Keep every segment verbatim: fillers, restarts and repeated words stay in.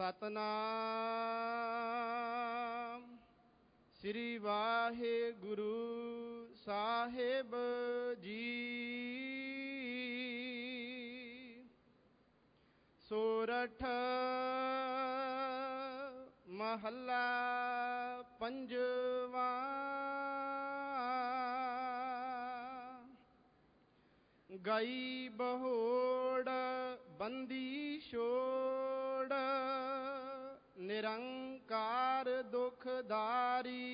ਸਤਨਾਮ ਸ੍ਰੀ ਵਾਹਿਗੁਰੂ ਸਾਹਿਬ ਜੀ। ਸੋਰਠ ਮਹੱਲਾ ਪੰਜਵਾਂ। ਗਈ ਬਹੋੜ ਬੰਦੀ ਛੋੜ, ਨਿਰੰਕਾਰ ਦੁਖਦਾਰੀ।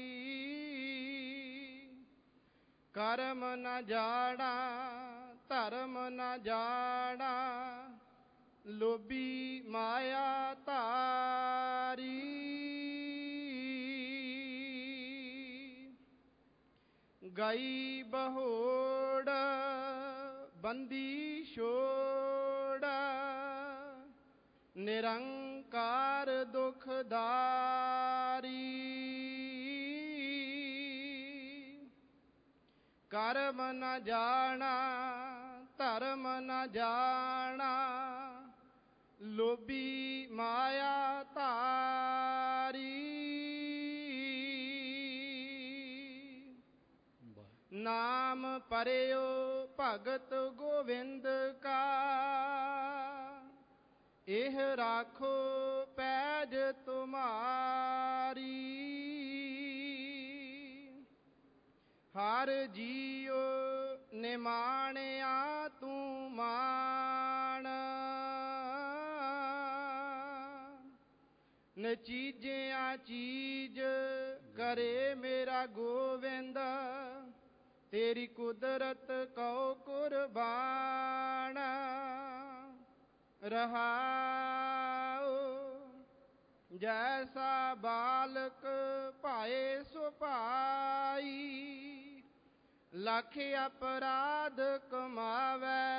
ਕਰਮ ਨ ਜਾਣਾ ਧਰਮ ਨ ਜਾਣਾ, ਲੋਭੀ ਮਾਇਆ ਧਾਰੀ। ਗਈ ਬਹੋੜ ਬੰਦੀ ਛੋੜ, ਨਿਰੰਕਾਰ ਦੁਖਦਾਰੀ। ਕਰਮ ਨ ਜਾਣਾ ਧਰਮ ਨ ਜਾਣਾ, ਲੋਭੀ ਮਾਇਆ ਧਾਰੀ। ਨਾਮ ਪਰਿਓ ਭਗਤ ਗੋਵਿੰਦ ਕਾ, ਇਹ ਰਾਖੋ ਪੈਜ ਤੁਮਾਰੀ। ਹਰ ਜੀਉ ਨਿਮਾਣਿਆ ਤੂੰ ਮਾਣ, ਨਚੀਜਿਆ ਚੀਜ ਕਰੇ ਮੇਰਾ ਗੋਵਿੰਦ। ਤੇਰੀ ਕੁਦਰਤ ਕਉ ਕੁਰਬਾਨ। ਰਹਾਉ ਜੈਸਾ ਬਾਲਕ ਭਾਏ ਸੋ ਭਾਈ, ਲੱਖ ਅਪਰਾਧ ਕਮਾਵੈ।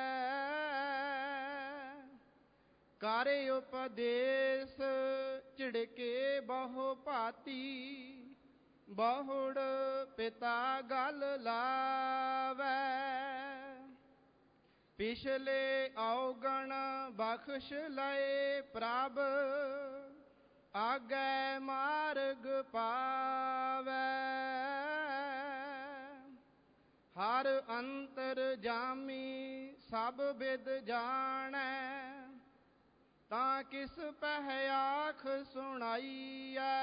ਕਰ ਉਪਦੇਸ਼ ਝਿੜਕੇ ਬਹੁ ਭਾਤੀ, ਬਹੁੜ ਪਿਤਾ ਗਲ ਲਾਵੈ। ਪਿਛਲੇ ਔਗਣ ਬਖਸ਼ ਲਏ ਪ੍ਰਭ, ਆਗੈ ਮਾਰਗ ਪਾਵੈ। ਹਰ ਅੰਤਰ ਜਾਮੀ ਸਭ ਬਿਦ ਜਾਣੈ, ਤਾਂ ਕਿਸ ਪਹਿ ਆਖ ਸੁਣਾਈਐ।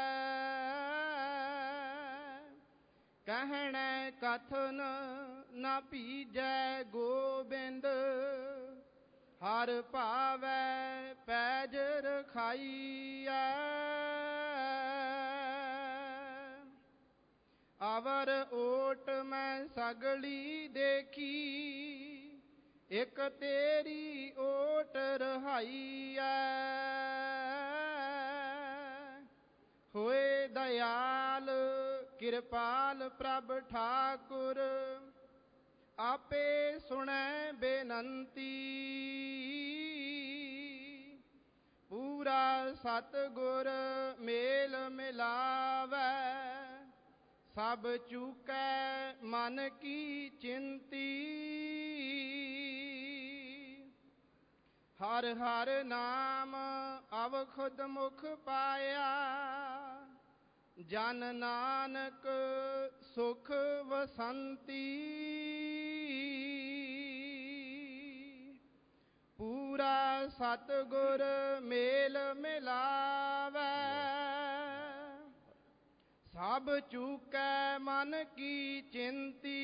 ਕਹਿਣੈ ਕਥਨ ਨ ਭੀਜੈ ਗੋਬਿੰਦ, ਹਰ ਭਾਵੈ ਪੈਜ ਰਖਾਈਐ। ਅਵਰ ਓਟ ਮੈਂ ਸਗਲੀ ਦੇਖੀ, ਇਕ ਤੇਰੀ ਓਟ ਰਹਾਈਐ। ਹੋਏ ਦਇਆਲ ਕਿਰਪਾਲ ਪ੍ਰਭ ਠਾਕੁਰ, ਆਪੇ ਸੁਣੈ ਬੇਨੰਤੀ। ਪੂਰਾ ਸਤਿਗੁਰ ਮੇਲ ਮਿਲਾਵੈ, ਸਭ ਚੂਕੈ ਮਨ ਕੀ ਚਿੰਤੀ। ਹਰ ਹਰ ਨਾਮ ਅਵਖੁਦ ਮੁਖ ਪਾਇਆ, ਜਨ ਨਾਨਕ ਸੁਖ ਵਸੰਤੀ। ਪੂਰਾ ਸਤਿਗੁਰ ਮੇਲ ਮਿਲਾਵੈ, ਸਭ ਚੂਕੈ ਮਨ ਕੀ ਚਿੰਤੀ।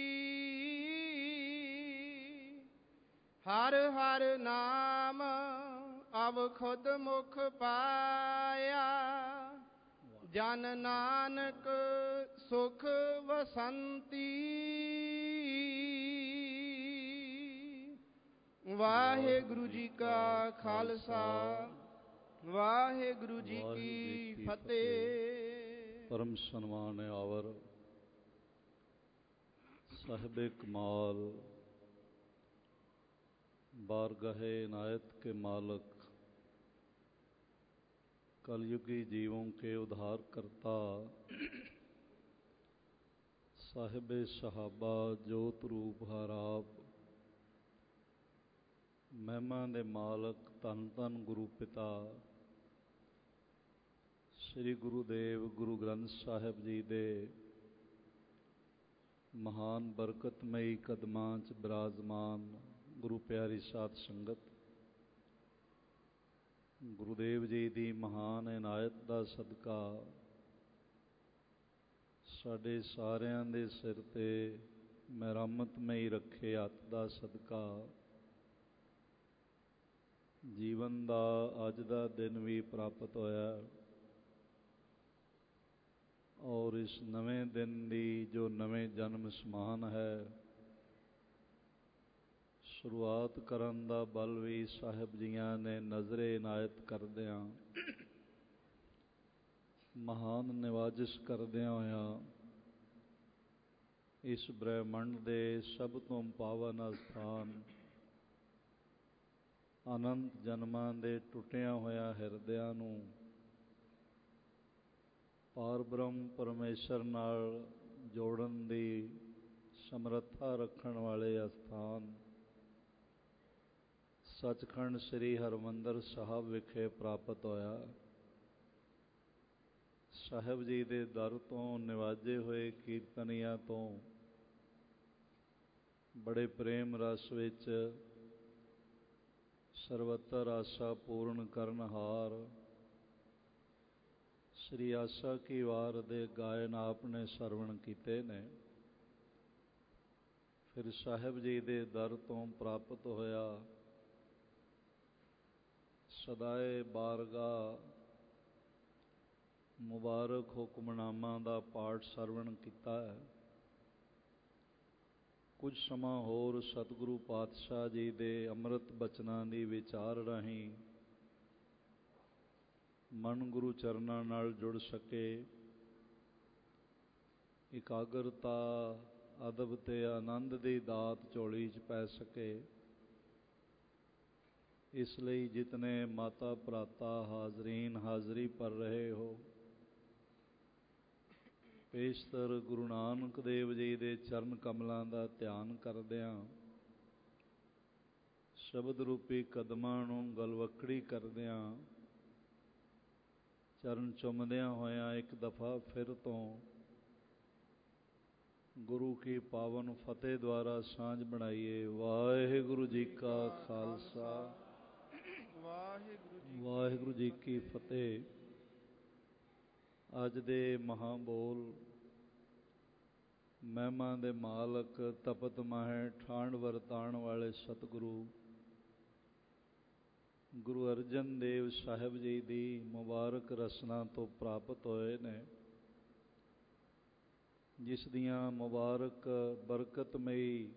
ਹਰ ਹਰ ਨਾਮ ਅਵਖੁਦ ਮੁਖ ਪਾਇਆ, ਜਨ ਨਾਨਕ ਸੁਖ ਵਸੰਤੀ। ਵਾਹਿਗੁਰੂ ਜੀ ਕਾ ਖਾਲਸਾ, ਵਾਹਿਗੁਰੂ ਜੀ ਕੀ ਫਤਿਹ। ਪਰਮ ਸਨਮਾਨ ਆਵਰ ਸਾਹਿਬੇ ਕਮਾਲ, बारगाहे इनायत के मालक, कलयुगी जीवों के उद्धार करता, साहिबे सहाबा जोत रूप हराब, ਮਹਿਮਾ ਦੇ ਮਾਲਕ ਧੰਨ ਧੰਨ ਗੁਰੂ ਪਿਤਾ ਸ੍ਰੀ ਗੁਰੂਦੇਵ ਗੁਰੂ ਗ੍ਰੰਥ ਸਾਹਿਬ ਜੀ ਦੇ ਮਹਾਨ ਬਰਕਤਮਈ ਕਦਮਾਂ 'ਚ ਬਿਰਾਜਮਾਨ ਗੁਰੂ ਪਿਆਰੀ ਸਾਧ ਸੰਗਤ, ਗੁਰੂਦੇਵ ਜੀ ਦੀ ਮਹਾਨ ਇਨਾਇਤ ਦਾ ਸਦਕਾ ਸਾਡੇ ਸਾਰਿਆਂ ਦੇ ਸਿਰ 'ਤੇ ਮਿਹਰਮਤਮਈ ਰੱਖੇ ਹੱਥ ਦਾ ਸਦਕਾ ਜੀਵਨ ਦਾ ਅੱਜ ਦਾ ਦਿਨ ਵੀ ਪ੍ਰਾਪਤ ਹੋਇਆ। ਔਰ ਇਸ ਨਵੇਂ ਦਿਨ ਦੀ ਜੋ ਨਵੇਂ ਜਨਮ ਸਮਾਨ ਹੈ, ਸ਼ੁਰੂਆਤ ਕਰਨ ਦਾ ਬਲ ਵੀ ਸਾਹਿਬ ਜੀਆਂ ਨੇ ਨਜ਼ਰੇ ਇਨਾਇਤ ਕਰਦਿਆਂ, ਮਹਾਨ ਨਿਵਾਜਿਸ਼ ਕਰਦਿਆਂ ਹੋਇਆਂ ਇਸ ਬ੍ਰਹਿਮੰਡ ਦੇ ਸਭ ਤੋਂ ਪਾਵਨ ਅਸਥਾਨ ਅਨੰਤ ਜਨਮਾਂ ਦੇ ਟੁੱਟਿਆਂ ਹੋਇਆਂ ਹਿਰਦਿਆਂ ਨੂੰ ਪਾਰ ਬ੍ਰਹਮ ਪਰਮੇਸ਼ਰ ਨਾਲ ਜੋੜਨ ਦੀ ਸਮਰੱਥਾ ਰੱਖਣ ਵਾਲੇ ਅਸਥਾਨ ਸੱਚਖੰਡ ਸ੍ਰੀ ਹਰਿਮੰਦਰ ਸਾਹਿਬ ਵਿਖੇ ਪ੍ਰਾਪਤ ਹੋਇਆ। ਸਾਹਿਬ ਜੀ ਦੇ ਦਰ ਤੋਂ ਨਿਵਾਜੇ ਹੋਏ ਕੀਰਤਨੀਆਂ ਤੋਂ ਬੜੇ ਪ੍ਰੇਮ ਰਸ ਵਿੱਚ ਸਰਵਤਰ ਆਸਾ ਪੂਰਨ ਕਰਨਹਾਰ ਸ੍ਰੀ ਆਸਾ ਕੀ ਵਾਰ ਦੇ ਗਾਇਨ ਆਪ ਨੇ ਸਰਵਣ ਕੀਤੇ ਨੇ। ਫਿਰ ਸਾਹਿਬ ਜੀ ਦੇ ਦਰ ਤੋਂ ਪ੍ਰਾਪਤ ਹੋਇਆ ਸਦਾਏ ਬਾਰਗਾ ਮੁਬਾਰਕ ਹੁਕਮਨਾਮਾ ਦਾ ਪਾਠ ਸਰਵਣ ਕੀਤਾ ਹੈ। ਕੁਝ ਸਮਾਂ ਹੋਰ ਸਤਿਗੁਰੂ ਪਾਤਸ਼ਾਹ ਜੀ ਦੇ ਅੰਮ੍ਰਿਤ ਬਚਨਾਂ ਦੀ ਵਿਚਾਰ ਰਾਹੀਂ ਮਨ ਗੁਰੂ ਚਰਨਾਂ ਨਾਲ ਜੁੜ ਸਕੇ, ਇਕਾਗਰਤਾ, ਅਦਬ ਤੇ ਆਨੰਦ ਦੀ ਦਾਤ ਝੋਲੀ 'ਚ ਪੈ ਸਕੇ। ਇਸ ਲਈ ਜਿਤਨੇ ਮਾਤਾ ਭਰਾਤਾ ਹਾਜ਼ਰੀਨ ਹਾਜ਼ਰੀ ਭਰ ਰਹੇ ਹੋ, ਪੇਸ਼ਤਰ ਗੁਰੂ ਨਾਨਕ ਦੇਵ ਜੀ ਦੇ ਚਰਨ ਕਮਲਾਂ ਦਾ ਧਿਆਨ ਕਰਦਿਆਂ, ਸ਼ਬਦ ਰੂਪੀ ਕਦਮਾਂ ਨੂੰ ਗਲਵੱਕੜੀ ਕਰਦਿਆਂ, ਚਰਨ ਚੁੰਮਦਿਆਂ ਹੋਇਆਂ ਇੱਕ ਦਫਾ ਫਿਰ ਤੋਂ ਗੁਰੂ ਕੀ ਪਾਵਨ ਫਤਿਹ ਦੁਆਰਾ ਸਾਂਝ ਬਣਾਈਏ। ਵਾਹਿਗੁਰੂ ਜੀ ਕਾ ਖਾਲਸਾ, ਵਾਹਿਗੁਰੂ ਜੀ ਕੀ ਫਤਿਹ। ਅੱਜ ਦੇ ਮਹਾਂਬੋਲ ਮਹਿਮਾ ਦੇ ਮਾਲਕ, ਤਪਤ ਮਾਹੇ ਠਾਂਡ ਵਰਤਾਣ ਵਾਲੇ ਸਤਿਗੁਰੂ ਗੁਰੂ ਅਰਜਨ ਦੇਵ ਸਾਹਿਬ ਜੀ ਦੀ ਮੁਬਾਰਕ ਰਸਨਾ ਤੋਂ ਪ੍ਰਾਪਤ ਹੋਏ ਨੇ, ਜਿਸ ਦੀਆਂ ਮੁਬਾਰਕ ਬਰਕਤਮਈ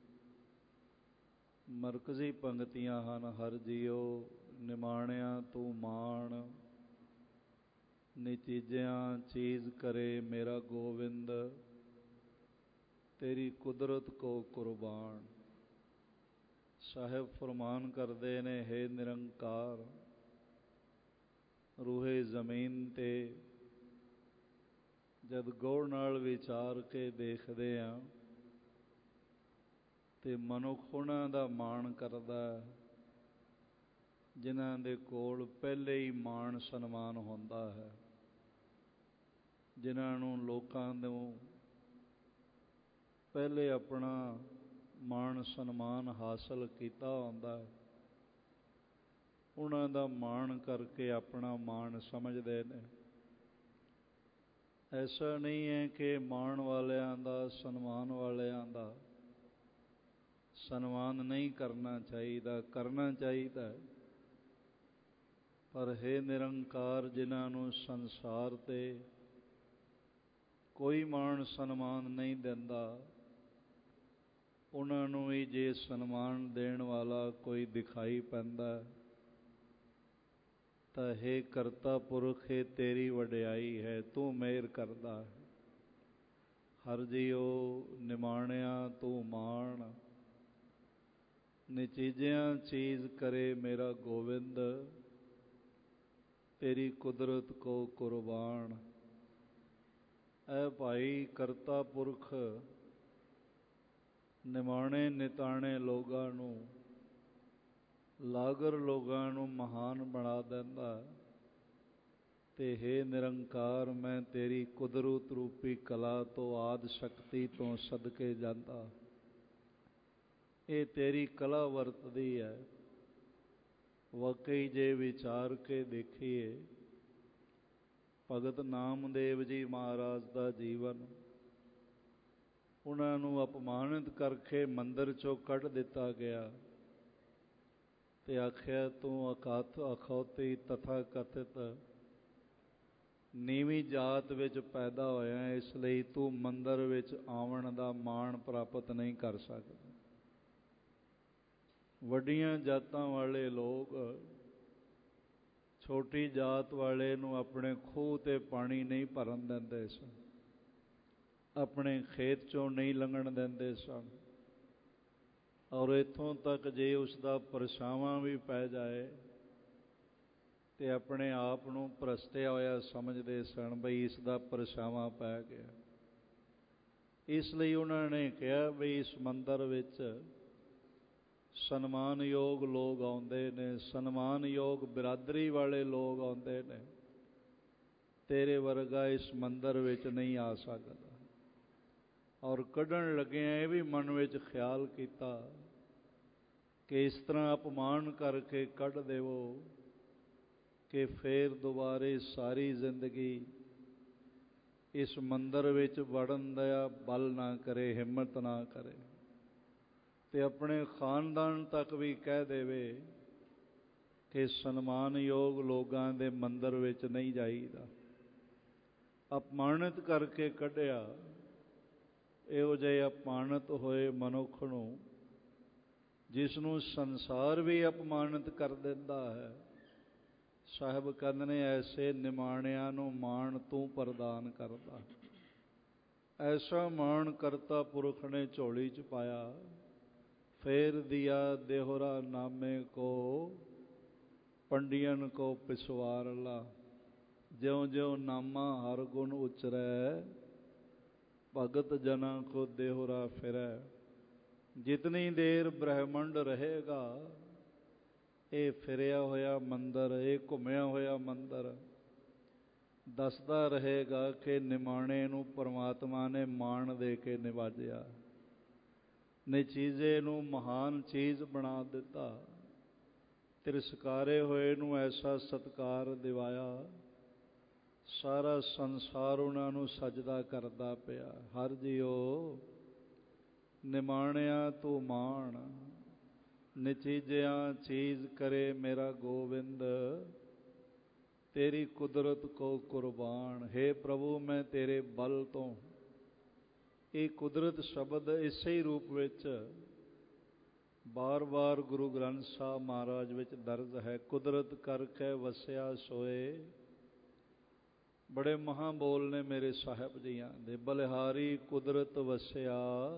ਮਰਕਜ਼ੀ ਪੰਗਤੀਆਂ ਹਨ। ਹਰ ਜੀਓ ਨਿਮਾਣਿਆਂ ਤੂੰ ਮਾਣ, ਨਿਤੀਜਿਆਂ ਚੀਜ਼ ਕਰੇ ਮੇਰਾ ਗੋਬਿੰਦ, ਤੇਰੀ ਕੁਦਰਤ ਕੋ ਕੁਰਬਾਨ। ਸਾਹਿਬ ਫਰਮਾਨ ਕਰਦੇ ਨੇ, ਹੇ ਨਿਰੰਕਾਰ, ਰੂਹੇ ਜ਼ਮੀਨ 'ਤੇ ਜਦ ਗੌਰ ਨਾਲ ਵਿਚਾਰ ਕੇ ਦੇਖਦੇ ਹਾਂ ਤੇ ਮਨੁੱਖ ਉਹਨਾਂ ਦਾ ਮਾਣ ਕਰਦਾ ਜਿਨ੍ਹਾਂ ਦੇ ਕੋਲ ਪਹਿਲੇ ਹੀ ਮਾਣ ਸਨਮਾਨ ਹੁੰਦਾ ਹੈ, ਜਿਨ੍ਹਾਂ ਨੂੰ ਲੋਕਾਂ ਨੂੰ ਪਹਿਲੇ ਆਪਣਾ ਮਾਣ ਸਨਮਾਨ ਹਾਸਲ ਕੀਤਾ ਹੁੰਦਾ ਹੈ, ਉਹਨਾਂ ਦਾ ਮਾਣ ਕਰਕੇ ਆਪਣਾ ਮਾਣ ਸਮਝਦੇ ਨੇ। ਐਸਾ ਨਹੀਂ ਹੈ ਕਿ ਮਾਣ ਵਾਲਿਆਂ ਦਾ, ਸਨਮਾਨ ਵਾਲਿਆਂ ਦਾ ਸਨਮਾਨ ਨਹੀਂ ਕਰਨਾ ਚਾਹੀਦਾ, ਕਰਨਾ ਚਾਹੀਦਾ। ਪਰ ਹੇ ਨਿਰੰਕਾਰ, ਜਿਨ੍ਹਾਂ ਨੂੰ ਸੰਸਾਰ 'ਤੇ ਕੋਈ ਮਾਣ ਸਨਮਾਨ ਨਹੀਂ ਦਿੰਦਾ, ਉਹਨਾਂ ਨੂੰ ਵੀ ਜੇ ਸਨਮਾਨ ਦੇਣ ਵਾਲਾ ਕੋਈ ਦਿਖਾਈ ਪੈਂਦਾ ਤਾਂ ਹੇ ਕਰਤਾ ਪੁਰਖ, ਹੇ ਤੇਰੀ ਵਡਿਆਈ ਹੈ, ਤੂੰ ਮਿਹਰ ਕਰਦਾ ਹੈ। ਹਰ ਜੀਓ ਨਿਮਾਣਿਆ ਤੂੰ ਮਾਣ, ਨਿਚੀਜਿਆਂ ਚੀਜ਼ ਕਰੇ ਮੇਰਾ ਗੋਬਿੰਦ, ਤੇਰੀ ਕੁਦਰਤ ਕੋ ਕੁਰਬਾਨ। ਐ ਭਾਈ ਕਰਤਾ ਪੁਰਖ ਨਿਮਾਣੇ ਨਿਤਾਣੇ ਲੋਕਾਂ ਨੂੰ ਲਾਗਰ ਲੋਕਾਂ ਨੂੰ ਮਹਾਨ ਬਣਾ ਦਿੰਦਾ। ਤੇ ਹੇ ਨਿਰੰਕਾਰ, ਮੈਂ ਤੇਰੀ ਕੁਦਰਤ ਰੂਪੀ ਕਲਾ ਤੋਂ, ਆਦਿ ਸ਼ਕਤੀ ਤੋਂ ਸਦਕੇ ਜਾਂਦਾ। ਇਹ ਤੇਰੀ ਕਲਾ ਵਰਤਦੀ ਹੈ। ਵਾਕਈ ਜੇ ਵਿਚਾਰ ਕੇ ਦੇਖੀਏ, ਭਗਤ ਨਾਮਦੇਵ ਜੀ ਮਹਾਰਾਜ ਦਾ ਜੀਵਨ, ਉਹਨਾਂ ਨੂੰ ਅਪਮਾਨਿਤ ਕਰਕੇ ਮੰਦਰ ਚੋਂ ਕੱਢ ਦਿੱਤਾ ਗਿਆ ਤੇ ਆਖਿਆ, ਤੂੰ ਅਕਾਥ ਅਖੌਤੀ ਤਥਾ ਕਥਿਤ ਨੀਵੀਂ ਜਾਤ ਵਿੱਚ ਪੈਦਾ ਹੋਇਆ, ਇਸ ਲਈ ਤੂੰ ਮੰਦਰ ਵਿੱਚ ਆਉਣ ਦਾ ਮਾਣ ਪ੍ਰਾਪਤ ਨਹੀਂ ਕਰ ਸਕਦਾ। ਵੱਡੀਆਂ ਜਾਤਾਂ ਵਾਲੇ ਲੋਕ ਛੋਟੀ ਜਾਤ ਵਾਲੇ ਨੂੰ ਆਪਣੇ ਖੂਹ 'ਤੇ ਪਾਣੀ ਨਹੀਂ ਭਰਨ ਦਿੰਦੇ ਸਨ, ਆਪਣੇ ਖੇਤ 'ਚੋਂ ਨਹੀਂ ਲੰਘਣ ਦਿੰਦੇ ਸਨ। ਔਰ ਇੱਥੋਂ ਤੱਕ ਜੇ ਉਸ ਦਾ ਪਰਛਾਵਾਂ ਵੀ ਪੈ ਜਾਏ ਤੇ ਆਪਣੇ ਆਪ ਨੂੰ ਭ੍ਰਸ਼ਟਿਆ ਹੋਇਆ ਸਮਝਦੇ ਸਨ, ਬਈ ਇਸ ਦਾ ਪਰਛਾਵਾਂ ਪੈ ਗਿਆ। ਇਸ ਲਈ ਉਹਨਾਂ ਨੇ ਕਿਹਾ ਵੀ ਇਸ ਮੰਦਰ ਵਿੱਚ ਸਨਮਾਨਯੋਗ ਲੋਕ ਆਉਂਦੇ ਨੇ, ਸਨਮਾਨਯੋਗ ਬਿਰਾਦਰੀ ਵਾਲੇ ਲੋਕ ਆਉਂਦੇ ਨੇ, ਤੇਰੇ ਵਰਗਾ ਇਸ ਮੰਦਰ ਵਿੱਚ ਨਹੀਂ ਆ ਸਕਦਾ। ਔਰ ਕੱਢਣ ਲੱਗਿਆਂ ਇਹ ਵੀ ਮਨ ਵਿੱਚ ਖਿਆਲ ਕੀਤਾ ਕਿ ਇਸ ਤਰ੍ਹਾਂ ਅਪਮਾਨ ਕਰਕੇ ਕੱਢ ਦੇਵੋ ਕਿ ਫਿਰ ਦੁਬਾਰੇ ਸਾਰੀ ਜ਼ਿੰਦਗੀ ਇਸ ਮੰਦਰ ਵਿੱਚ ਵੜਨ ਦਾ ਬਲ ਨਾ ਕਰੇ, ਹਿੰਮਤ ਨਾ ਕਰੇ, ਤੇ ਆਪਣੇ ਖਾਨਦਾਨ ਤੱਕ ਵੀ ਕਹਿ ਦੇਵੇ ਕਿ ਸਨਮਾਨਯੋਗ ਲੋਕਾਂ ਦੇ ਮੰਦਰ ਵਿੱਚ ਨਹੀਂ ਜਾਈਦਾ। ਅਪਮਾਨਿਤ ਕਰਕੇ ਕੱਢਿਆ। ਇਹੋ ਜਿਹੇ ਅਪਮਾਨਿਤ ਹੋਏ ਮਨੁੱਖ ਨੂੰ, ਜਿਸ ਨੂੰ ਸੰਸਾਰ ਵੀ ਅਪਮਾਨਿਤ ਕਰ ਦਿੰਦਾ ਹੈ, ਸਾਹਿਬ ਕਹਿੰਦੇ ਨੇ ਐਸੇ ਨਿਮਾਣਿਆਂ ਨੂੰ ਮਾਣ ਤੂੰ ਪ੍ਰਦਾਨ ਕਰਦਾ। ਐਸਾ ਮਾਣ ਕਰਤਾ ਪੁਰਖ ਨੇ ਝੋਲੀ 'ਚ ਪਾਇਆ। ਫੇਰ ਦਿਆ ਦੇਹੁਰਾ ਨਾਮੇ ਕੋ, ਪੰਡੀਅਨ ਕੋ ਪਿਸਵਾਰ ਲਾ। ਜਿਉਂ ਜਿਉਂ ਨਾਮਾ ਹਰ ਗੁਣ ਉਚਰੈ, ਭਗਤ ਜਨਾਂ ਕੋ ਦੇਹੁਰਾ ਫਿਰੈ। ਜਿਤਨੀ ਦੇਰ ਬ੍ਰਹਿਮੰਡ ਰਹੇਗਾ, ਇਹ ਫਿਰਿਆ ਹੋਇਆ ਮੰਦਰ, ਇਹ ਘੁੰਮਿਆ ਹੋਇਆ ਮੰਦਰ ਦੱਸਦਾ ਰਹੇਗਾ ਕਿ ਨਿਮਾਣੇ ਨੂੰ ਪਰਮਾਤਮਾ ਨੇ ਮਾਣ ਦੇ ਕੇ ਨਿਵਾਜਿਆ, ਨਿਚੀਜੇ ਨੂੰ ਮਹਾਨ ਚੀਜ਼ ਬਣਾ ਦਿੱਤਾ, ਤਿਰਸਕਾਰੇ ਹੋਏ ਨੂੰ ਐਸਾ ਸਤਿਕਾਰ ਦਿਵਾਇਆ, ਸਾਰਾ ਸੰਸਾਰ ਉਹਨਾਂ ਨੂੰ ਸਜਦਾ ਕਰਦਾ ਪਿਆ। ਹਰ ਜੀਓ ਨਿਮਾਣਿਆ ਤੂੰ ਮਾਣ, ਨਿਚੀਜਿਆਂ ਚੀਜ਼ ਕਰੇ ਮੇਰਾ ਗੋਬਿੰਦ, ਤੇਰੀ ਕੁਦਰਤ ਕੋ ਕੁਰਬਾਨ। ਹੇ ਪ੍ਰਭੂ, ਮੈਂ ਤੇਰੇ ਬਲ ਤੋਂ, ਇਹ ਕੁਦਰਤ ਸ਼ਬਦ ਇਸੇ ਹੀ ਰੂਪ ਵਿੱਚ ਬਾਰ ਬਾਰ ਗੁਰੂ ਗ੍ਰੰਥ ਸਾਹਿਬ ਮਹਾਰਾਜ ਵਿੱਚ ਦਰਜ ਹੈ। ਕੁਦਰਤ ਕਰਕੇ ਵਸਿਆ ਸੋਏ। ਬੜੇ ਮਹਾਂ ਬੋਲ ਨੇ ਮੇਰੇ ਸਾਹਿਬ ਜੀਆਂ ਦੇ। ਬਲਿਹਾਰੀ ਕੁਦਰਤ ਵਸਿਆ,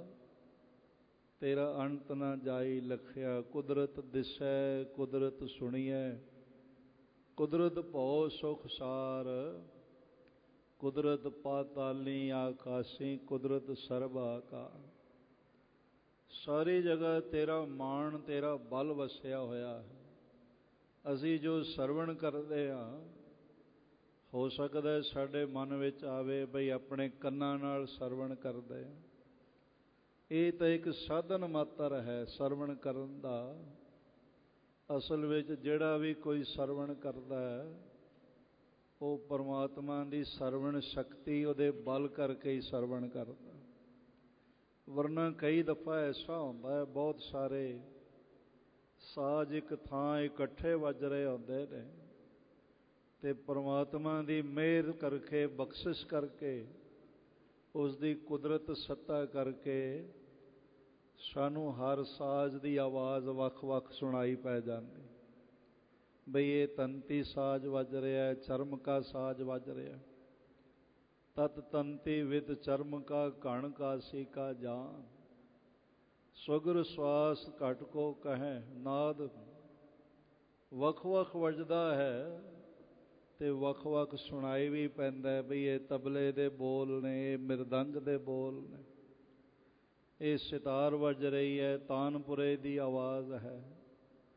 ਤੇਰਾ ਅੰਤ ਨਾ ਜਾਈ ਲਖਿਆ। ਕੁਦਰਤ ਦਿਸੈ ਕੁਦਰਤ ਸੁਣੀਐ, ਕੁਦਰਤ ਭਉ ਸੁਖ ਸਾਰ। ਕੁਦਰਤ ਪਾਤਾਲੀ ਆਕਾਸ਼ੀ, ਕੁਦਰਤ ਸਰਬ ਆਕਾਰ। ਸਾਰੀ ਜਗ੍ਹਾ ਤੇਰਾ ਮਾਣ, ਤੇਰਾ ਬਲ ਵਸਿਆ ਹੋਇਆ ਹੈ। ਅਸੀਂ ਜੋ ਸਰਵਣ ਕਰਦੇ ਹਾਂ, ਹੋ ਸਕਦਾ ਸਾਡੇ ਮਨ ਵਿੱਚ ਆਵੇ ਬਈ ਆਪਣੇ ਕੰਨਾਂ ਨਾਲ ਸਰਵਣ ਕਰਦੇ ਹਾਂ। ਇਹ ਤਾਂ ਇੱਕ ਸਾਧਨ ਮਾਤਰ ਹੈ ਸਰਵਣ ਕਰਨ ਦਾ। ਅਸਲ ਵਿੱਚ ਜਿਹੜਾ ਵੀ ਕੋਈ ਸਰਵਣ ਕਰਦਾ ਹੈ, ਉਹ ਪਰਮਾਤਮਾ ਦੀ ਸਰਵਣ ਸ਼ਕਤੀ, ਉਹਦੇ ਬਲ ਕਰਕੇ ਹੀ ਸਰਵਣ ਕਰਦਾ। ਵਰਨਾ ਕਈ ਦਫਾ ਐਸਾ ਹੁੰਦਾ ਹੈ, ਬਹੁਤ ਸਾਰੇ ਸਾਜ਼ ਇੱਕ ਥਾਂ ਇਕੱਠੇ ਵੱਜ ਰਹੇ ਹੁੰਦੇ ਨੇ, ਤੇ ਪਰਮਾਤਮਾ ਦੀ ਮਿਹਰ ਕਰਕੇ, ਬਖਸ਼ਿਸ਼ ਕਰਕੇ, ਉਸ ਦੀ ਕੁਦਰਤ ਸੱਤਾ ਕਰਕੇ ਸਾਨੂੰ ਹਰ ਸਾਜ਼ ਦੀ ਆਵਾਜ਼ ਵੱਖ ਵੱਖ ਸੁਣਾਈ ਪੈ ਜਾਂਦੀ। ਬਈ ਇਹ ਤੰਤੀ ਸਾਜ਼ ਵੱਜ ਰਿਹਾ, ਚਰਮਕਾ ਸਾਜ਼ ਵੱਜ ਰਿਹਾ। ਤਤ ਤੰਤੀ ਵਿਦ ਚਰਮਕਾ ਘਣ ਕਾਸੀ ਕਾ ਜਾਨ। ਸੁਗਰ ਸਵਾਸ ਘਟ ਕੋ ਕਹੈ ਨਾਦ। ਵੱਖ ਵੱਖ ਵੱਜਦਾ ਹੈ ਤੇ ਵੱਖ ਵੱਖ ਸੁਣਾਈ ਵੀ ਪੈਂਦਾ। ਬਈ ਇਹ ਤਬਲੇ ਦੇ ਬੋਲ ਨੇ, ਇਹ ਮਿਰਦੰਗ ਦੇ ਬੋਲ ਨੇ, ਇਹ ਸਿਤਾਰ ਵੱਜ ਰਹੀ ਹੈ, ਤਾਨਪੁਰੇ ਦੀ ਆਵਾਜ਼ ਹੈ।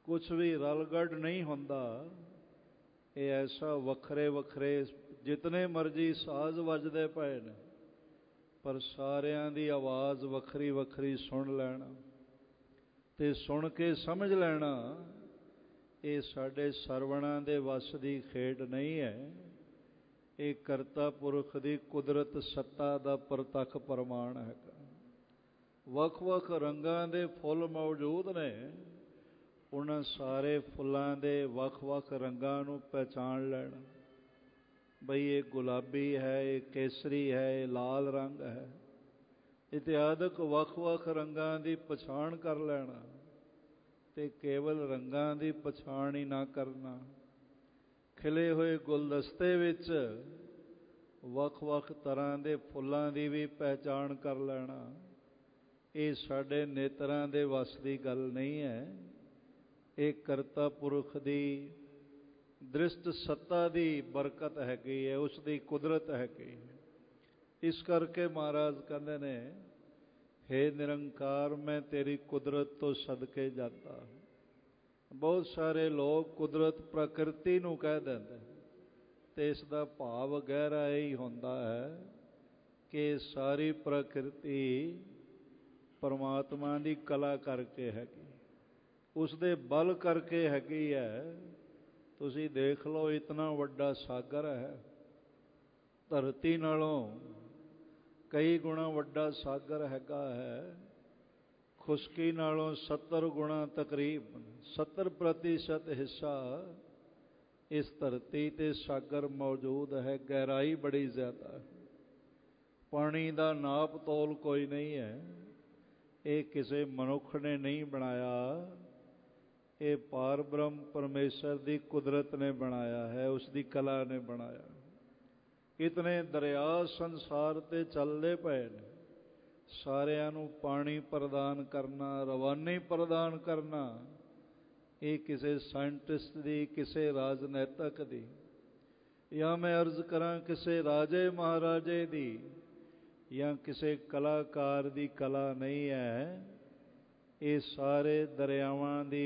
ਕੁਛ ਵੀ ਰਲਗੱਡ ਨਹੀਂ ਹੁੰਦਾ। ਇਹ ਐਸਾ ਵੱਖਰੇ ਵੱਖਰੇ ਜਿਤਨੇ ਮਰਜ਼ੀ ਸਾਜ਼ ਵੱਜਦੇ ਪਏ ਨੇ, ਪਰ ਸਾਰਿਆਂ ਦੀ ਆਵਾਜ਼ ਵੱਖਰੀ ਵੱਖਰੀ ਸੁਣ ਲੈਣਾ ਅਤੇ ਸੁਣ ਕੇ ਸਮਝ ਲੈਣਾ ਇਹ ਸਾਡੇ ਸਰਵਣਾਂ ਦੇ ਵੱਸ ਦੀ ਖੇਡ ਨਹੀਂ ਹੈ। ਇਹ ਕਰਤਾ ਪੁਰਖ ਦੀ ਕੁਦਰਤ ਸੱਤਾ ਦਾ ਪ੍ਰਤੱਖ ਪ੍ਰਮਾਣ ਹੈਗਾ। ਵੱਖ ਵੱਖ ਰੰਗਾਂ ਦੇ ਫੁੱਲ ਮੌਜੂਦ ਨੇ, ਉਹਨਾਂ ਸਾਰੇ ਫੁੱਲਾਂ ਦੇ ਵੱਖ ਵੱਖ ਰੰਗਾਂ ਨੂੰ ਪਹਿਚਾਣ ਲੈਣਾ, ਬਈ ਇਹ ਗੁਲਾਬੀ ਹੈ, ਇਹ ਕੇਸਰੀ ਹੈ, ਇਹ ਲਾਲ ਰੰਗ ਹੈ, ਇਤਿਆਦਿਕ ਵੱਖ ਵੱਖ ਰੰਗਾਂ ਦੀ ਪਛਾਣ ਕਰ ਲੈਣਾ। ਅਤੇ ਕੇਵਲ ਰੰਗਾਂ ਦੀ ਪਛਾਣ ਹੀ ਨਾ ਕਰਨਾ, ਖਿਲੇ ਹੋਏ ਗੁਲਦਸਤੇ ਵਿੱਚ ਵੱਖ ਵੱਖ ਤਰ੍ਹਾਂ ਦੇ ਫੁੱਲਾਂ ਦੀ ਵੀ ਪਹਿਚਾਣ ਕਰ ਲੈਣਾ। ਇਹ ਸਾਡੇ ਨੇਤਰਾਂ ਦੇ ਵੱਸ ਦੀ ਗੱਲ ਨਹੀਂ ਹੈ। ਇਹ ਕਰਤਾ ਪੁਰਖ ਦੀ ਦ੍ਰਿਸ਼ਟ ਸੱਤਾ ਦੀ ਬਰਕਤ ਹੈਗੀ ਹੈ, ਉਸ ਦੀ ਕੁਦਰਤ ਹੈਗੀ। ਇਸ ਕਰਕੇ ਮਹਾਰਾਜ ਕਹਿੰਦੇ ਨੇ, ਹੇ ਨਿਰੰਕਾਰ ਮੈਂ ਤੇਰੀ ਕੁਦਰਤ ਤੋਂ ਸਦਕੇ ਜਾਂਦਾ। ਬਹੁਤ ਸਾਰੇ ਲੋਕ ਕੁਦਰਤ ਪ੍ਰਕਿਰਤੀ ਨੂੰ ਕਹਿ ਦਿੰਦੇ, ਅਤੇ ਇਸ ਦਾ ਭਾਵ ਗਹਿਰਾ ਇਹ ਹੁੰਦਾ ਹੈ ਕਿ ਸਾਰੀ ਪ੍ਰਕਿਰਤੀ ਪਰਮਾਤਮਾ ਦੀ ਕਲਾ ਕਰਕੇ ਹੈਗੀ, ਉਸ ਦੇ ਬਲ ਕਰਕੇ ਹੈਗੀ ਹੈ। ਤੁਸੀਂ ਦੇਖ ਲਓ, ਇਤਨਾ ਵੱਡਾ ਸਾਗਰ ਹੈ, ਧਰਤੀ ਨਾਲੋਂ ਕਈ ਗੁਣਾ ਵੱਡਾ ਸਾਗਰ ਹੈਗਾ ਹੈ। ਖੁਸ਼ਕੀ ਨਾਲੋਂ ਸੱਤਰ ਗੁਣਾ ਤਕਰੀਬਨ ਸੱਤਰ ਪ੍ਰਤੀਸ਼ਤ ਹਿੱਸਾ ਇਸ ਧਰਤੀ 'ਤੇ ਸਾਗਰ ਮੌਜੂਦ ਹੈ। ਗਹਿਰਾਈ ਬੜੀ ਜ਼ਿਆਦਾ ਹੈ, ਪਾਣੀ ਦਾ ਨਾਪ ਤੋਲ ਕੋਈ ਨਹੀਂ ਹੈ। ਇਹ ਕਿਸੇ ਮਨੁੱਖ ਨੇ ਨਹੀਂ ਬਣਾਇਆ, ਇਹ ਪਾਰ ਬ੍ਰਹਮ ਪਰਮੇਸ਼ਰ ਦੀ ਕੁਦਰਤ ਨੇ ਬਣਾਇਆ ਹੈ, ਉਸ ਦੀ ਕਲਾ ਨੇ ਬਣਾਇਆ। ਇਤਨੇ ਦਰਿਆ ਸੰਸਾਰ 'ਤੇ ਚੱਲਦੇ ਪਏ ਨੇ, ਸਾਰਿਆਂ ਨੂੰ ਪਾਣੀ ਪ੍ਰਦਾਨ ਕਰਨਾ, ਰਵਾਨੀ ਪ੍ਰਦਾਨ ਕਰਨਾ, ਇਹ ਕਿਸੇ ਸਾਇੰਟਿਸਟ ਦੀ, ਕਿਸੇ ਰਾਜਨੈਤਿਕ ਦੀ, ਜਾਂ ਮੈਂ ਅਰਜ਼ ਕਰਾਂ ਕਿਸੇ ਰਾਜੇ ਮਹਾਰਾਜੇ ਦੀ, ਜਾਂ ਕਿਸੇ ਕਲਾਕਾਰ ਦੀ ਕਲਾ ਨਹੀਂ ਹੈ। ਇਹ ਸਾਰੇ ਦਰਿਆਵਾਂ ਦੀ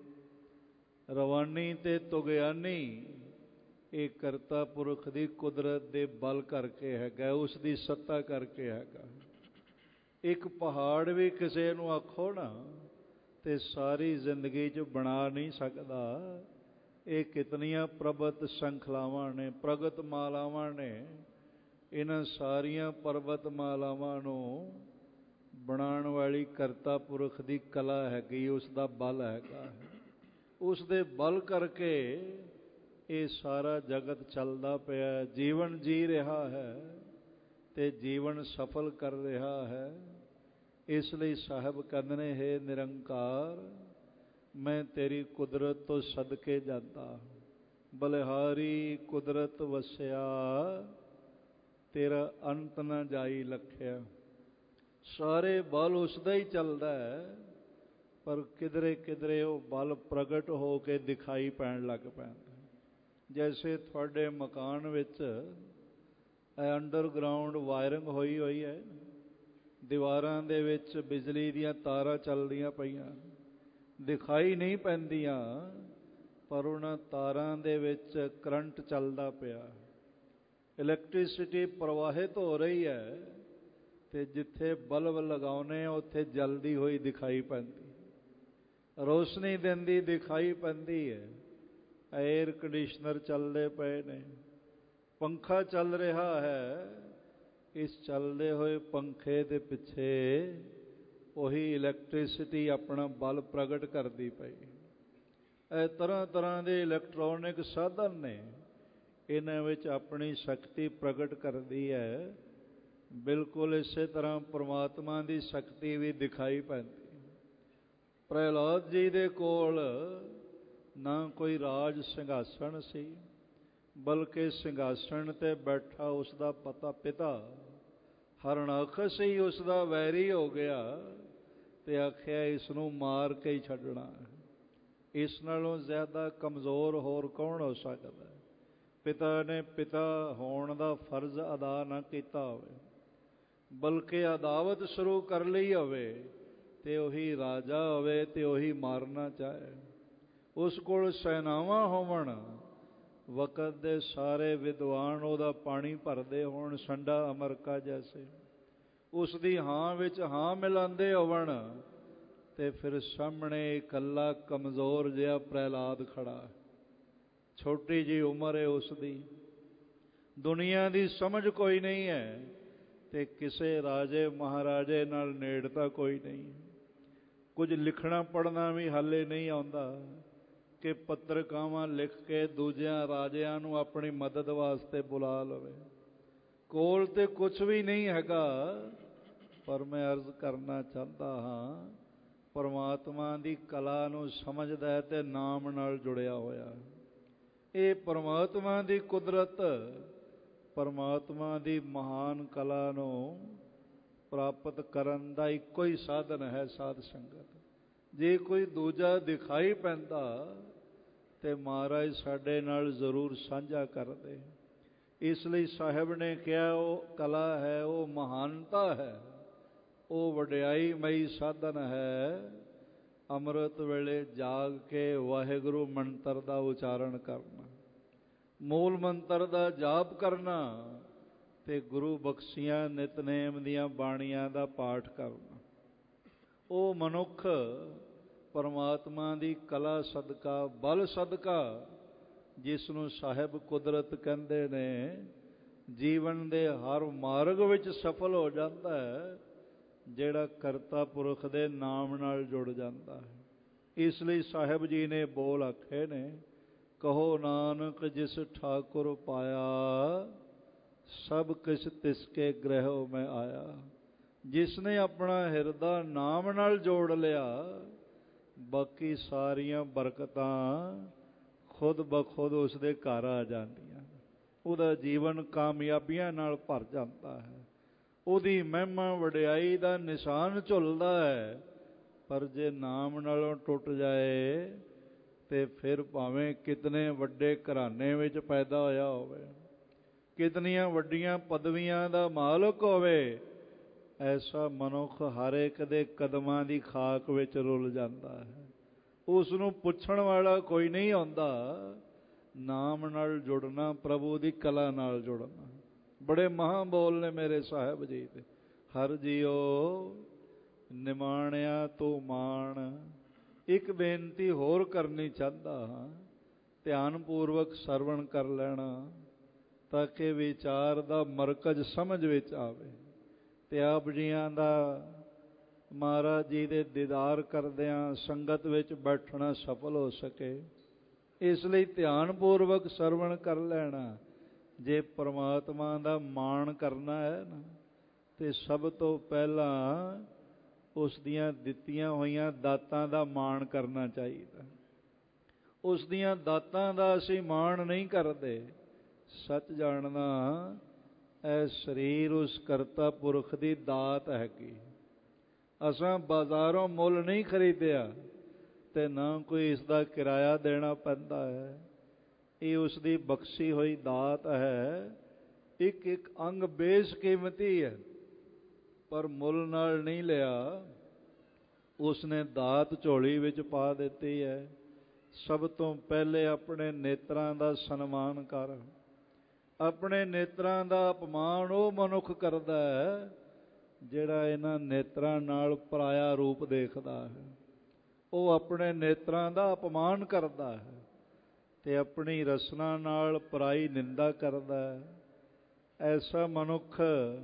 ਰਵਾਨੀ ਅਤੇ ਤੁਗਿਆਨੀ ਇਹ ਕਰਤਾ ਪੁਰਖ ਦੀ ਕੁਦਰਤ ਦੇ ਬਲ ਕਰਕੇ ਹੈਗਾ, ਉਸ ਦੀ ਸੱਤਾ ਕਰਕੇ ਹੈਗਾ। ਇੱਕ ਪਹਾੜ ਵੀ ਕਿਸੇ ਨੂੰ ਆਖੋ ਨਾ ਤੇ ਸਾਰੀ ਜ਼ਿੰਦਗੀ 'ਚ ਬਣਾ ਨਹੀਂ ਸਕਦਾ। ਇਹ ਕਿਤਨੀਆਂ ਪ੍ਰਬਤ ਸ਼ੰਖਲਾਵਾਂ ਨੇ, ਪ੍ਰਗਤ ਮਾਲਾਵਾਂ ਨੇ। ਇਹਨਾਂ ਸਾਰੀਆਂ ਪਰਬਤ ਮਾਲਾਵਾਂ ਨੂੰ ਬਣਾਉਣ ਵਾਲੀ ਕਰਤਾ ਪੁਰਖ ਦੀ ਕਲਾ ਹੈਗੀ, ਉਸ ਦਾ ਬਲ ਹੈਗਾ। ਉਸ ਦੇ ਬਲ ਕਰਕੇ ਇਹ ਸਾਰਾ ਜਗਤ ਚੱਲਦਾ ਪਿਆ, ਜੀਵਨ ਜੀ ਰਿਹਾ ਹੈ ਅਤੇ ਜੀਵਨ ਸਫਲ ਕਰ ਰਿਹਾ ਹੈ। ਇਸ ਲਈ ਸਾਹਿਬ ਕਹਿੰਦੇ ਨੇ, ਹੇ ਨਿਰੰਕਾਰ ਮੈਂ ਤੇਰੀ ਕੁਦਰਤ ਤੋਂ ਸਦਕੇ ਜਾਂਦਾ। ਬਲਿਹਾਰੀ ਕੁਦਰਤ ਵਸਿਆ, ਤੇਰਾ ਅੰਤ ਨਾ ਜਾਈ ਲਖਿਆ। ਸਾਰੇ ਬਲ ਉਸਦਾ ਹੀ ਚੱਲਦਾ ਹੈ, ਪਰ ਕਿਧਰੇ ਕਿਧਰੇ ਉਹ ਬਲ ਪ੍ਰਗਟ ਹੋ ਕੇ ਦਿਖਾਈ ਪੈਣ ਲੱਗ ਪੈਂਦਾ। ਜੈਸੇ ਤੁਹਾਡੇ ਮਕਾਨ ਵਿੱਚ ਅੰਡਰਗਰਾਊਂਡ ਵਾਇਰਿੰਗ ਹੋਈ ਹੋਈ ਹੈ, ਦੀਵਾਰਾਂ ਦੇ ਵਿੱਚ ਬਿਜਲੀ ਦੀਆਂ ਤਾਰਾਂ ਚੱਲਦੀਆਂ ਪਈਆਂ, ਦਿਖਾਈ ਨਹੀਂ ਪੈਂਦੀਆਂ, ਪਰ ਉਹਨਾਂ ਤਾਰਾਂ ਦੇ ਵਿੱਚ ਕਰੰਟ ਚੱਲਦਾ ਪਿਆ, ਇਲੈਕਟ੍ਰੀਸਿਟੀ ਪ੍ਰਵਾਹਿਤ ਹੋ ਰਹੀ ਹੈ, ਅਤੇ ਜਿੱਥੇ ਬਲਬ ਲਗਾਉਣੇ ਉੱਥੇ ਜਲਦੀ ਹੋਈ ਦਿਖਾਈ ਪੈਂਦੀ, ਰੋਸ਼ਨੀ ਦਿੰਦੀ ਦਿਖਾਈ ਪੈਂਦੀ ਹੈ। ਏਅਰ ਕੰਡੀਸ਼ਨਰ ਚੱਲਦੇ ਪਏ ਨੇ, ਪੰਖਾ ਚੱਲ ਰਿਹਾ ਹੈ, ਇਸ ਚੱਲਦੇ ਹੋਏ ਪੰਖੇ ਦੇ ਪਿੱਛੇ ਉਹੀ ਇਲੈਕਟ੍ਰੀਸਿਟੀ ਆਪਣਾ ਬਲ ਪ੍ਰਗਟ ਕਰਦੀ ਪਈ। ਇਹ ਤਰ੍ਹਾਂ ਤਰ੍ਹਾਂ ਦੇ ਇਲੈਕਟ੍ਰੋਨਿਕ ਸਾਧਨ ਨੇ, ਇਹਨਾਂ ਵਿੱਚ ਆਪਣੀ ਸ਼ਕਤੀ ਪ੍ਰਗਟ ਕਰਦੀ ਹੈ। ਬਿਲਕੁਲ ਇਸੇ ਤਰ੍ਹਾਂ ਪਰਮਾਤਮਾ ਦੀ ਸ਼ਕਤੀ ਵੀ ਦਿਖਾਈ ਪੈਂਦੀ। ਪ੍ਰਹਿਲਾਦ ਜੀ ਦੇ ਕੋਲ ਨਾ ਕੋਈ ਰਾਜ ਸਿੰਘਾਸਣ ਸੀ, ਬਲਕਿ ਸਿੰਘਾਸਣ 'ਤੇ ਬੈਠਾ ਉਸ ਦਾ ਪਤਾ ਪਿਤਾ ਹਰਣਾਕਸ਼ ਹੀ ਉਸ ਦਾ ਵੈਰੀ ਹੋ ਗਿਆ ਅਤੇ ਆਖਿਆ ਇਸ ਨੂੰ ਮਾਰ ਕੇ ਹੀ ਛੱਡਣਾ। ਇਸ ਨਾਲੋਂ ਜ਼ਿਆਦਾ ਕਮਜ਼ੋਰ ਹੋਰ ਕੌਣ ਹੋ ਸਕਦਾ? ਪਿਤਾ ਨੇ ਪਿਤਾ ਹੋਣ ਦਾ ਫਰਜ਼ ਅਦਾ ਨਾ ਕੀਤਾ ਹੋਵੇ, ਬਲਕਿ ਅਦਾਵਤ ਸ਼ੁਰੂ ਕਰ ਲਈ ਹੋਵੇ, ਅਤੇ ਉਹੀ ਰਾਜਾ ਹੋਵੇ ਅਤੇ ਉਹੀ ਮਾਰਨਾ ਚਾਹੇ। ਉਸ ਕੋਲ ਸੈਨਾਵਾਂ ਹੋਵਣ, ਵਕਤ ਦੇ ਸਾਰੇ ਵਿਦਵਾਨ ਉਹਦਾ ਪਾਣੀ ਭਰਦੇ ਹੋਣ ਸੰਡਾ ਅਮਰਕਾ ਜੈਸੇ, ਉਸ ਦੀ ਹਾਂ ਵਿੱਚ ਹਾਂ ਮਿਲਾਉਂਦੇ ਹੋਵਣ, ਤੇ ਫਿਰ ਸਾਹਮਣੇ ਇਕੱਲਾ ਕਮਜ਼ੋਰ ਜਿਹਾ ਪ੍ਰਹਿਲਾਦ ਖੜਾ। ਛੋਟੀ ਜਿਹੀ ਉਮਰ ਹੈ ਉਸ ਦੀ, ਦੁਨੀਆ ਦੀ ਸਮਝ ਕੋਈ ਨਹੀਂ ਹੈ, ਤੇ ਕਿਸੇ ਰਾਜੇ ਮਹਾਰਾਜੇ ਨਾਲ ਨੇੜਤਾ ਕੋਈ ਨਹੀਂ। ਕੁਝ ਲਿਖਣਾ ਪੜ੍ਹਨਾ ਵੀ ਹਾਲੇ ਨਹੀਂ ਆਉਂਦਾ ਕਿ ਪੱਤਰਕਾਵਾਂ ਲਿਖ ਕੇ ਦੂਜਿਆਂ ਰਾਜਿਆਂ ਨੂੰ ਆਪਣੀ ਮਦਦ ਵਾਸਤੇ ਬੁਲਾ ਲਵੇ। ਕੋਲ ਤੇ ਕੁਛ ਵੀ ਨਹੀਂ ਹੈਗਾ, ਪਰ ਮੈਂ ਅਰਜ਼ ਕਰਨਾ ਚਾਹੁੰਦਾ ਹਾਂ, ਪਰਮਾਤਮਾ ਦੀ ਕਲਾ ਨੂੰ ਸਮਝਦਾ ਹੈ ਤੇ ਨਾਮ ਨਾਲ ਜੁੜਿਆ ਹੋਇਆ। ਇਹ ਪਰਮਾਤਮਾ ਦੀ ਕੁਦਰਤ, ਪਰਮਾਤਮਾ ਦੀ ਮਹਾਨ ਕਲਾ ਨੂੰ ਪ੍ਰਾਪਤ ਕਰਨ ਦਾ ਇੱਕੋ ਹੀ ਸਾਧਨ ਹੈ ਸਾਧ ਸੰਗਤ। ਜੇ ਕੋਈ ਦੂਜਾ ਦਿਖਾਈ ਪੈਂਦਾ ਤੇ ਮਹਾਰਾਜ ਸਾਡੇ ਨਾਲ ਜ਼ਰੂਰ ਸਾਂਝਾ ਕਰਦੇ। ਇਸ ਲਈ ਸਾਹਿਬ ਨੇ ਕਿਹਾ ਉਹ ਕਲਾ ਹੈ, ਉਹ ਮਹਾਨਤਾ ਹੈ, ਉਹ ਵਡਿਆਈ ਮਈ ਸਾਧਨ ਹੈ। ਅੰਮ੍ਰਿਤ ਵੇਲੇ ਜਾਗ ਕੇ ਵਾਹਿਗੁਰੂ ਮੰਤਰ ਦਾ ਉਚਾਰਨ ਕਰਨਾ, ਮੂਲ ਮੰਤਰ ਦਾ ਜਾਪ ਕਰਨਾ, ਤੇ ਗੁਰੂ ਬਖਸ਼ੀਆਂ ਨਿਤਨੇਮ ਦੀਆਂ ਬਾਣੀਆਂ ਦਾ ਪਾਠ ਕਰਨਾ। ਉਹ ਮਨੁੱਖ ਪਰਮਾਤਮਾ ਦੀ ਕਲਾ ਸਦਕਾ, ਬਲ ਸਦਕਾ, ਜਿਸ ਨੂੰ ਸਾਹਿਬ ਕੁਦਰਤ ਕਹਿੰਦੇ ਨੇ, ਜੀਵਨ ਦੇ ਹਰ ਮਾਰਗ ਵਿੱਚ ਸਫਲ ਹੋ ਜਾਂਦਾ ਹੈ, ਜਿਹੜਾ ਕਰਤਾ ਪੁਰਖ ਦੇ ਨਾਮ ਨਾਲ ਜੁੜ ਜਾਂਦਾ ਹੈ। ਇਸ ਲਈ ਸਾਹਿਬ ਜੀ ਨੇ ਬੋਲ ਆਖੇ ਨੇ, ਕਹੋ ਨਾਨਕ ਜਿਸ ਠਾਕੁਰ ਪਾਇਆ, ਸਭ ਕਿਛ ਤਿਸਕੇ ਗ੍ਰਹਿ ਮੈਂ ਆਇਆ। ਜਿਸ ਨੇ ਆਪਣਾ ਹਿਰਦਾ ਨਾਮ ਨਾਲ ਜੋੜ ਲਿਆ, ਬਾਕੀ ਸਾਰੀਆਂ ਬਰਕਤਾਂ ਖੁਦ ਬਖੁਦ ਉਸ ਦੇ ਘਰ ਆ ਜਾਂਦੀਆਂ। ਉਹਦਾ ਜੀਵਨ ਕਾਮਯਾਬੀਆਂ ਨਾਲ ਭਰ ਜਾਂਦਾ ਹੈ। ਉਹਦੀ ਮਹਿਮਾ ਵਡਿਆਈ ਦਾ ਨਿਸ਼ਾਨ ਝੁੱਲਦਾ ਹੈ। ਪਰ ਜੇ ਨਾਮ ਨਾਲੋਂ ਟੁੱਟ ਜਾਏ ਤੇ ਫਿਰ ਭਾਵੇਂ ਕਿਤਨੇ ਵੱਡੇ ਘਰਾਣੇ ਵਿੱਚ ਪੈਦਾ ਹੋਇਆ ਹੋਵੇ, ਕਿਤਨੀਆਂ ਵੱਡੀਆਂ ਪਦਵੀਆਂ ਦਾ ਮਾਲਕ ਹੋਵੇ, ਐਸਾ ਮਨੁੱਖ ਹਰ ਇੱਕ ਦੇ ਕਦਮਾਂ ਦੀ ਖਾਕ ਵਿੱਚ ਰੁਲ ਜਾਂਦਾ ਹੈ। ਉਸ ਨੂੰ ਪੁੱਛਣ ਵਾਲਾ ਕੋਈ ਨਹੀਂ ਆਉਂਦਾ। ਨਾਮ ਨਾਲ ਜੁੜਨਾ, ਪ੍ਰਭੂ ਦੀ ਕਲਾ ਨਾਲ ਜੁੜਨਾ। ਬੜੇ ਮਹਾਂ ਬੋਲ ਨੇ ਮੇਰੇ ਸਾਹਿਬ ਜੀ ਦੇ। ਹਰ ਜੀਓ ਨਿਮਾਣਿਆ ਤੂੰ ਮਾਣ। ਇੱਕ ਬੇਨਤੀ ਹੋਰ ਕਰਨੀ ਚਾਹੁੰਦਾ ਹਾਂ, ਧਿਆਨਪੂਰਵਕ ਸਰਵਣ ਕਰ ਲੈਣਾ ਤਾਂ ਕਿ ਵਿਚਾਰ ਦਾ ਮਰਕਜ਼ ਸਮਝ ਵਿੱਚ ਆਵੇ ਤੇ ਆਪ ਜੀਆਂ ਦਾ ਮਹਾਰਾਜ ਜੀ ਦੇ ਦੀਦਾਰ ਕਰਦਿਆਂ ਸੰਗਤ ਵਿੱਚ ਬੈਠਣਾ ਸਫਲ ਹੋ ਸਕੇ। ਇਸ ਲਈ ਧਿਆਨਪੂਰਵਕ ਸਰਵਣ ਕਰ ਲੈਣਾ। ਜੇ ਪਰਮਾਤਮਾ ਦਾ ਮਾਣ ਕਰਨਾ ਹੈ ਨਾ, ਤੇ ਸਭ ਤੋਂ ਪਹਿਲਾਂ ਉਸ ਦੀਆਂ ਦਿੱਤੀਆਂ ਹੋਈਆਂ ਦਾਤਾਂ ਦਾ ਮਾਣ ਕਰਨਾ ਚਾਹੀਦਾ। ਉਸ ਦੀਆਂ ਦਾਤਾਂ ਦਾ ਅਸੀਂ ਮਾਣ ਨਹੀਂ ਕਰਦੇ। ਸੱਚ ਜਾਣਨਾ, ਇਹ ਸਰੀਰ ਉਸ ਕਰਤਾ ਪੁਰਖ ਦੀ ਦਾਤ ਹੈਗੀ। ਅਸਾਂ ਬਾਜ਼ਾਰੋਂ ਮੁੱਲ ਨਹੀਂ ਖਰੀਦਿਆ ਤੇ ਨਾ ਕੋਈ ਇਸ ਦਾ ਕਿਰਾਇਆ ਦੇਣਾ ਪੈਂਦਾ ਹੈ। ਇਹ ਉਸ ਦੀ ਬਖਸ਼ੀ ਹੋਈ ਦਾਤ ਹੈ। ਇੱਕ ਇੱਕ ਅੰਗ ਬੇਸ਼ਕੀਮਤੀ ਹੈ, ਪਰ ਮੁੱਲ ਨਾਲ ਨਹੀਂ ਲਿਆ। ਉਸ ਨੇ ਦਾਤ ਝੋਲੀ ਵਿੱਚ ਪਾ ਦਿੱਤੀ ਹੈ। ਸਭ ਤੋਂ ਪਹਿਲੇ ਆਪਣੇ ਨੇਤਰਾਂ ਦਾ ਸਨਮਾਨ ਕਰ। ਆਪਣੇ ਨੇਤਰਾਂ ਦਾ ਅਪਮਾਨ ਉਹ ਮਨੁੱਖ ਕਰਦਾ ਹੈ ਜਿਹੜਾ ਇਹਨਾਂ ਨੇਤਰਾਂ ਨਾਲ ਪਰਾਇਆ ਰੂਪ ਦੇਖਦਾ ਹੈ। ਉਹ ਆਪਣੇ ਨੇਤਰਾਂ ਦਾ ਅਪਮਾਨ ਕਰਦਾ ਹੈ ਤੇ ਆਪਣੀ ਰਸਨਾ ਨਾਲ ਪਰਾਈ ਨਿੰਦਾ ਕਰਦਾ ਹੈ। ਐਸਾ ਮਨੁੱਖ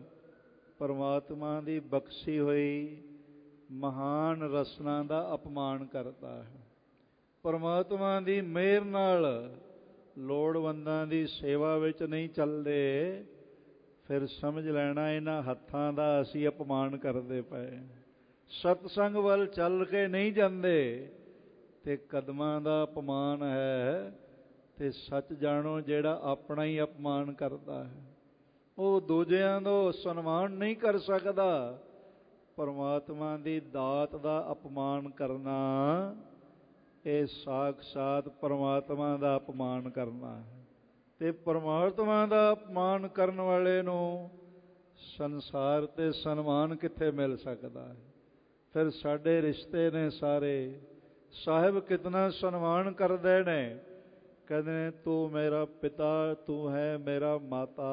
ਪਰਮਾਤਮਾ ਦੀ ਬਖਸ਼ੀ ਹੋਈ ਮਹਾਨ ਰਸਨਾ ਦਾ ਅਪਮਾਨ ਕਰਦਾ ਹੈ। ਪਰਮਾਤਮਾ ਦੀ ਮਿਹਰ ਨਾਲ ਲੋੜਵੰਦਾਂ ਦੀ ਸੇਵਾ ਵਿੱਚ ਨਹੀਂ ਚੱਲਦੇ, ਫਿਰ ਸਮਝ ਲੈਣਾ ਇਹਨਾਂ ਹੱਥਾਂ ਦਾ ਅਸੀਂ ਅਪਮਾਨ ਕਰਦੇ ਪਏ। ਸਤਸੰਗ ਵੱਲ ਚੱਲ ਕੇ ਨਹੀਂ ਜਾਂਦੇ ਤੇ ਕਦਮਾਂ ਦਾ ਅਪਮਾਨ ਹੈ। ਤੇ ਸੱਚ ਜਾਣੋ, ਜਿਹੜਾ ਆਪਣਾ ਹੀ ਅਪਮਾਨ ਕਰਦਾ ਹੈ ਉਹ ਦੂਜਿਆਂ ਦਾ ਸਨਮਾਨ ਨਹੀਂ ਕਰ ਸਕਦਾ। ਪਰਮਾਤਮਾ ਦੀ ਦਾਤ ਦਾ ਅਪਮਾਨ ਕਰਨਾ, ਇਹ ਸਾਖਸ਼ਾਤ ਪਰਮਾਤਮਾ ਦਾ ਅਪਮਾਨ ਕਰਨਾ ਹੈ। ਤੇ ਪਰਮਾਤਮਾ ਦਾ ਅਪਮਾਨ ਕਰਨ ਵਾਲੇ ਨੂੰ ਸੰਸਾਰ ਤੇ ਸਨਮਾਨ ਕਿੱਥੇ ਮਿਲ ਸਕਦਾ ਹੈ। ਫਿਰ ਸਾਡੇ ਰਿਸ਼ਤੇ ਨੇ ਸਾਰੇ ਸਾਹਿਬ ਕਿਤਨਾ ਸਨਮਾਨ ਕਰਦੇ ਨੇ। ਕਹਿੰਦੇ ਨੇ ਤੂੰ ਮੇਰਾ ਪਿਤਾ, ਤੂੰ ਹੈ ਮੇਰਾ ਮਾਤਾ,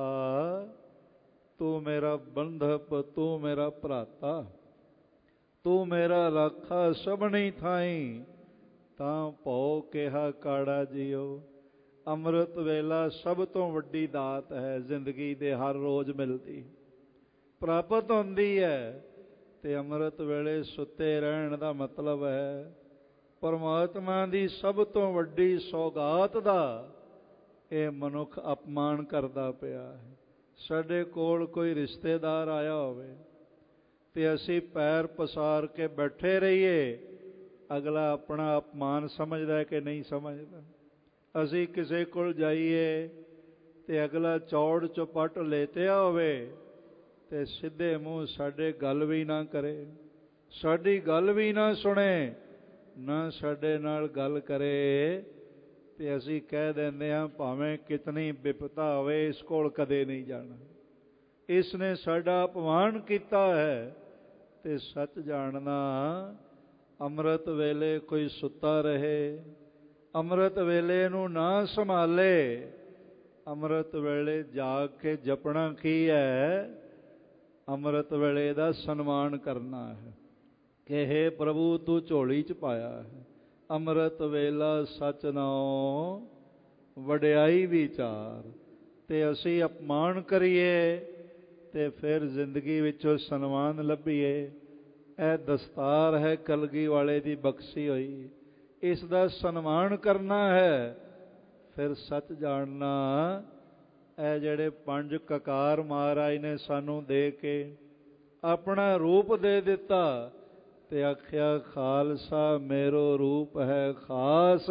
ਤੂੰ ਮੇਰਾ ਬੰਧਪ, ਤੂੰ ਮੇਰਾ ਭਰਾਤਾ, ਤੂੰ ਮੇਰਾ ਰਾਖਾ ਸਭਨੀ ਥਾਈ, ਤਾਂ ਭਉ ਕਿਹਾ ਕਾੜਾ ਜੀਓ। ਅੰਮ੍ਰਿਤ ਵੇਲਾ ਸਭ ਤੋਂ ਵੱਡੀ ਦਾਤ ਹੈ, ਜ਼ਿੰਦਗੀ ਦੇ ਹਰ ਰੋਜ਼ ਮਿਲਦੀ, ਪ੍ਰਾਪਤ ਹੁੰਦੀ ਹੈ। ਤੇ ਅੰਮ੍ਰਿਤ ਵੇਲੇ ਸੁੱਤੇ ਰਹਿਣ ਦਾ ਮਤਲਬ ਹੈ ਪਰਮਾਤਮਾ ਦੀ ਸਭ ਤੋਂ ਵੱਡੀ ਸੌਗਾਤ ਦਾ ਇਹ ਮਨੁੱਖ ਅਪਮਾਨ ਕਰਦਾ ਪਿਆ ਹੈ। ਸਾਡੇ ਕੋਲ ਕੋਈ ਰਿਸ਼ਤੇਦਾਰ ਆਇਆ ਹੋਵੇ ਤੇ ਅਸੀਂ ਪੈਰ ਪਸਾਰ ਕੇ ਬੈਠੇ ਰਹੀਏ, ਅਗਲਾ ਆਪਣਾ ਅਪਮਾਨ ਸਮਝਦਾ ਕਿ ਨਹੀਂ ਸਮਝਦਾ। ਅਸੀਂ ਕਿਸੇ ਕੋਲ ਜਾਈਏ ਤੇ ਅਗਲਾ ਚੌੜ ਚੁਪੱਟ ਲੇਟਿਆ ਹੋਵੇ ਤੇ ਸਿੱਧੇ ਮੂੰਹ ਸਾਡੇ ਗੱਲ ਵੀ ਨਾ ਕਰੇ, ਸਾਡੀ ਗੱਲ ਵੀ ਨਾ ਸੁਣੇ, ਨਾ ਸਾਡੇ ਨਾਲ ਗੱਲ ਕਰੇ, ਤੇ ਅਸੀਂ ਕਹਿ ਦਿੰਦੇ ਹਾਂ ਭਾਵੇਂ ਕਿਤਨੀ ਵਿਪਤਾ ਹੋਵੇ ਇਸ ਕੋਲ ਕਦੇ ਨਹੀਂ ਜਾਣਾ, ਇਸ ਨੇ ਸਾਡਾ ਅਪਮਾਨ ਕੀਤਾ ਹੈ। ਤੇ ਸੱਚ ਜਾਣਨਾ, ਅੰਮ੍ਰਿਤ ਵੇਲੇ ਕੋਈ ਸੁੱਤਾ ਰਹੇ, ਅੰਮ੍ਰਿਤ ਵੇਲੇ ਨੂੰ ਨਾ ਸੰਭਾਲੇ, ਅੰਮ੍ਰਿਤ ਵੇਲੇ ਜਾਗ ਕੇ ਜਪਣਾ ਕੀ ਹੈ? ਅੰਮ੍ਰਿਤ ਵੇਲੇ ਦਾ ਸਨਮਾਨ ਕਰਨਾ ਹੈ ਕਿ ਹੇ ਪ੍ਰਭੂ ਤੂੰ ਝੋਲੀ 'ਚ ਪਾਇਆ ਹੈ। ਅੰਮ੍ਰਿਤ ਵੇਲਾ ਸੱਚ ਨਾਉ ਵਡਿਆਈ ਵਿਚਾਰ। ਤੇ ਅਸੀਂ ਅਪਮਾਨ ਕਰੀਏ ਤੇ ਫਿਰ ਜ਼ਿੰਦਗੀ ਵਿੱਚੋਂ ਸਨਮਾਨ ਲੱਭੀਏ। ਇਹ ਦਸਤਾਰ ਹੈ ਕਲਗੀ ਵਾਲੇ ਦੀ ਬਖਸ਼ੀ ਹੋਈ, ਇਸ ਦਾ ਸਨਮਾਨ ਕਰਨਾ ਹੈ। ਫਿਰ ਸੱਚ ਜਾਣਨਾ, ਇਹ ਜਿਹੜੇ ਪੰਜ ਕਕਾਰ ਮਹਾਰਾਜ ਨੇ ਸਾਨੂੰ ਦੇ ਕੇ ਆਪਣਾ ਰੂਪ ਦੇ ਦਿੱਤਾ ਤੇ ਆਖਿਆ ਖਾਲਸਾ ਮੇਰੋ ਰੂਪ ਹੈ ਖਾਸ,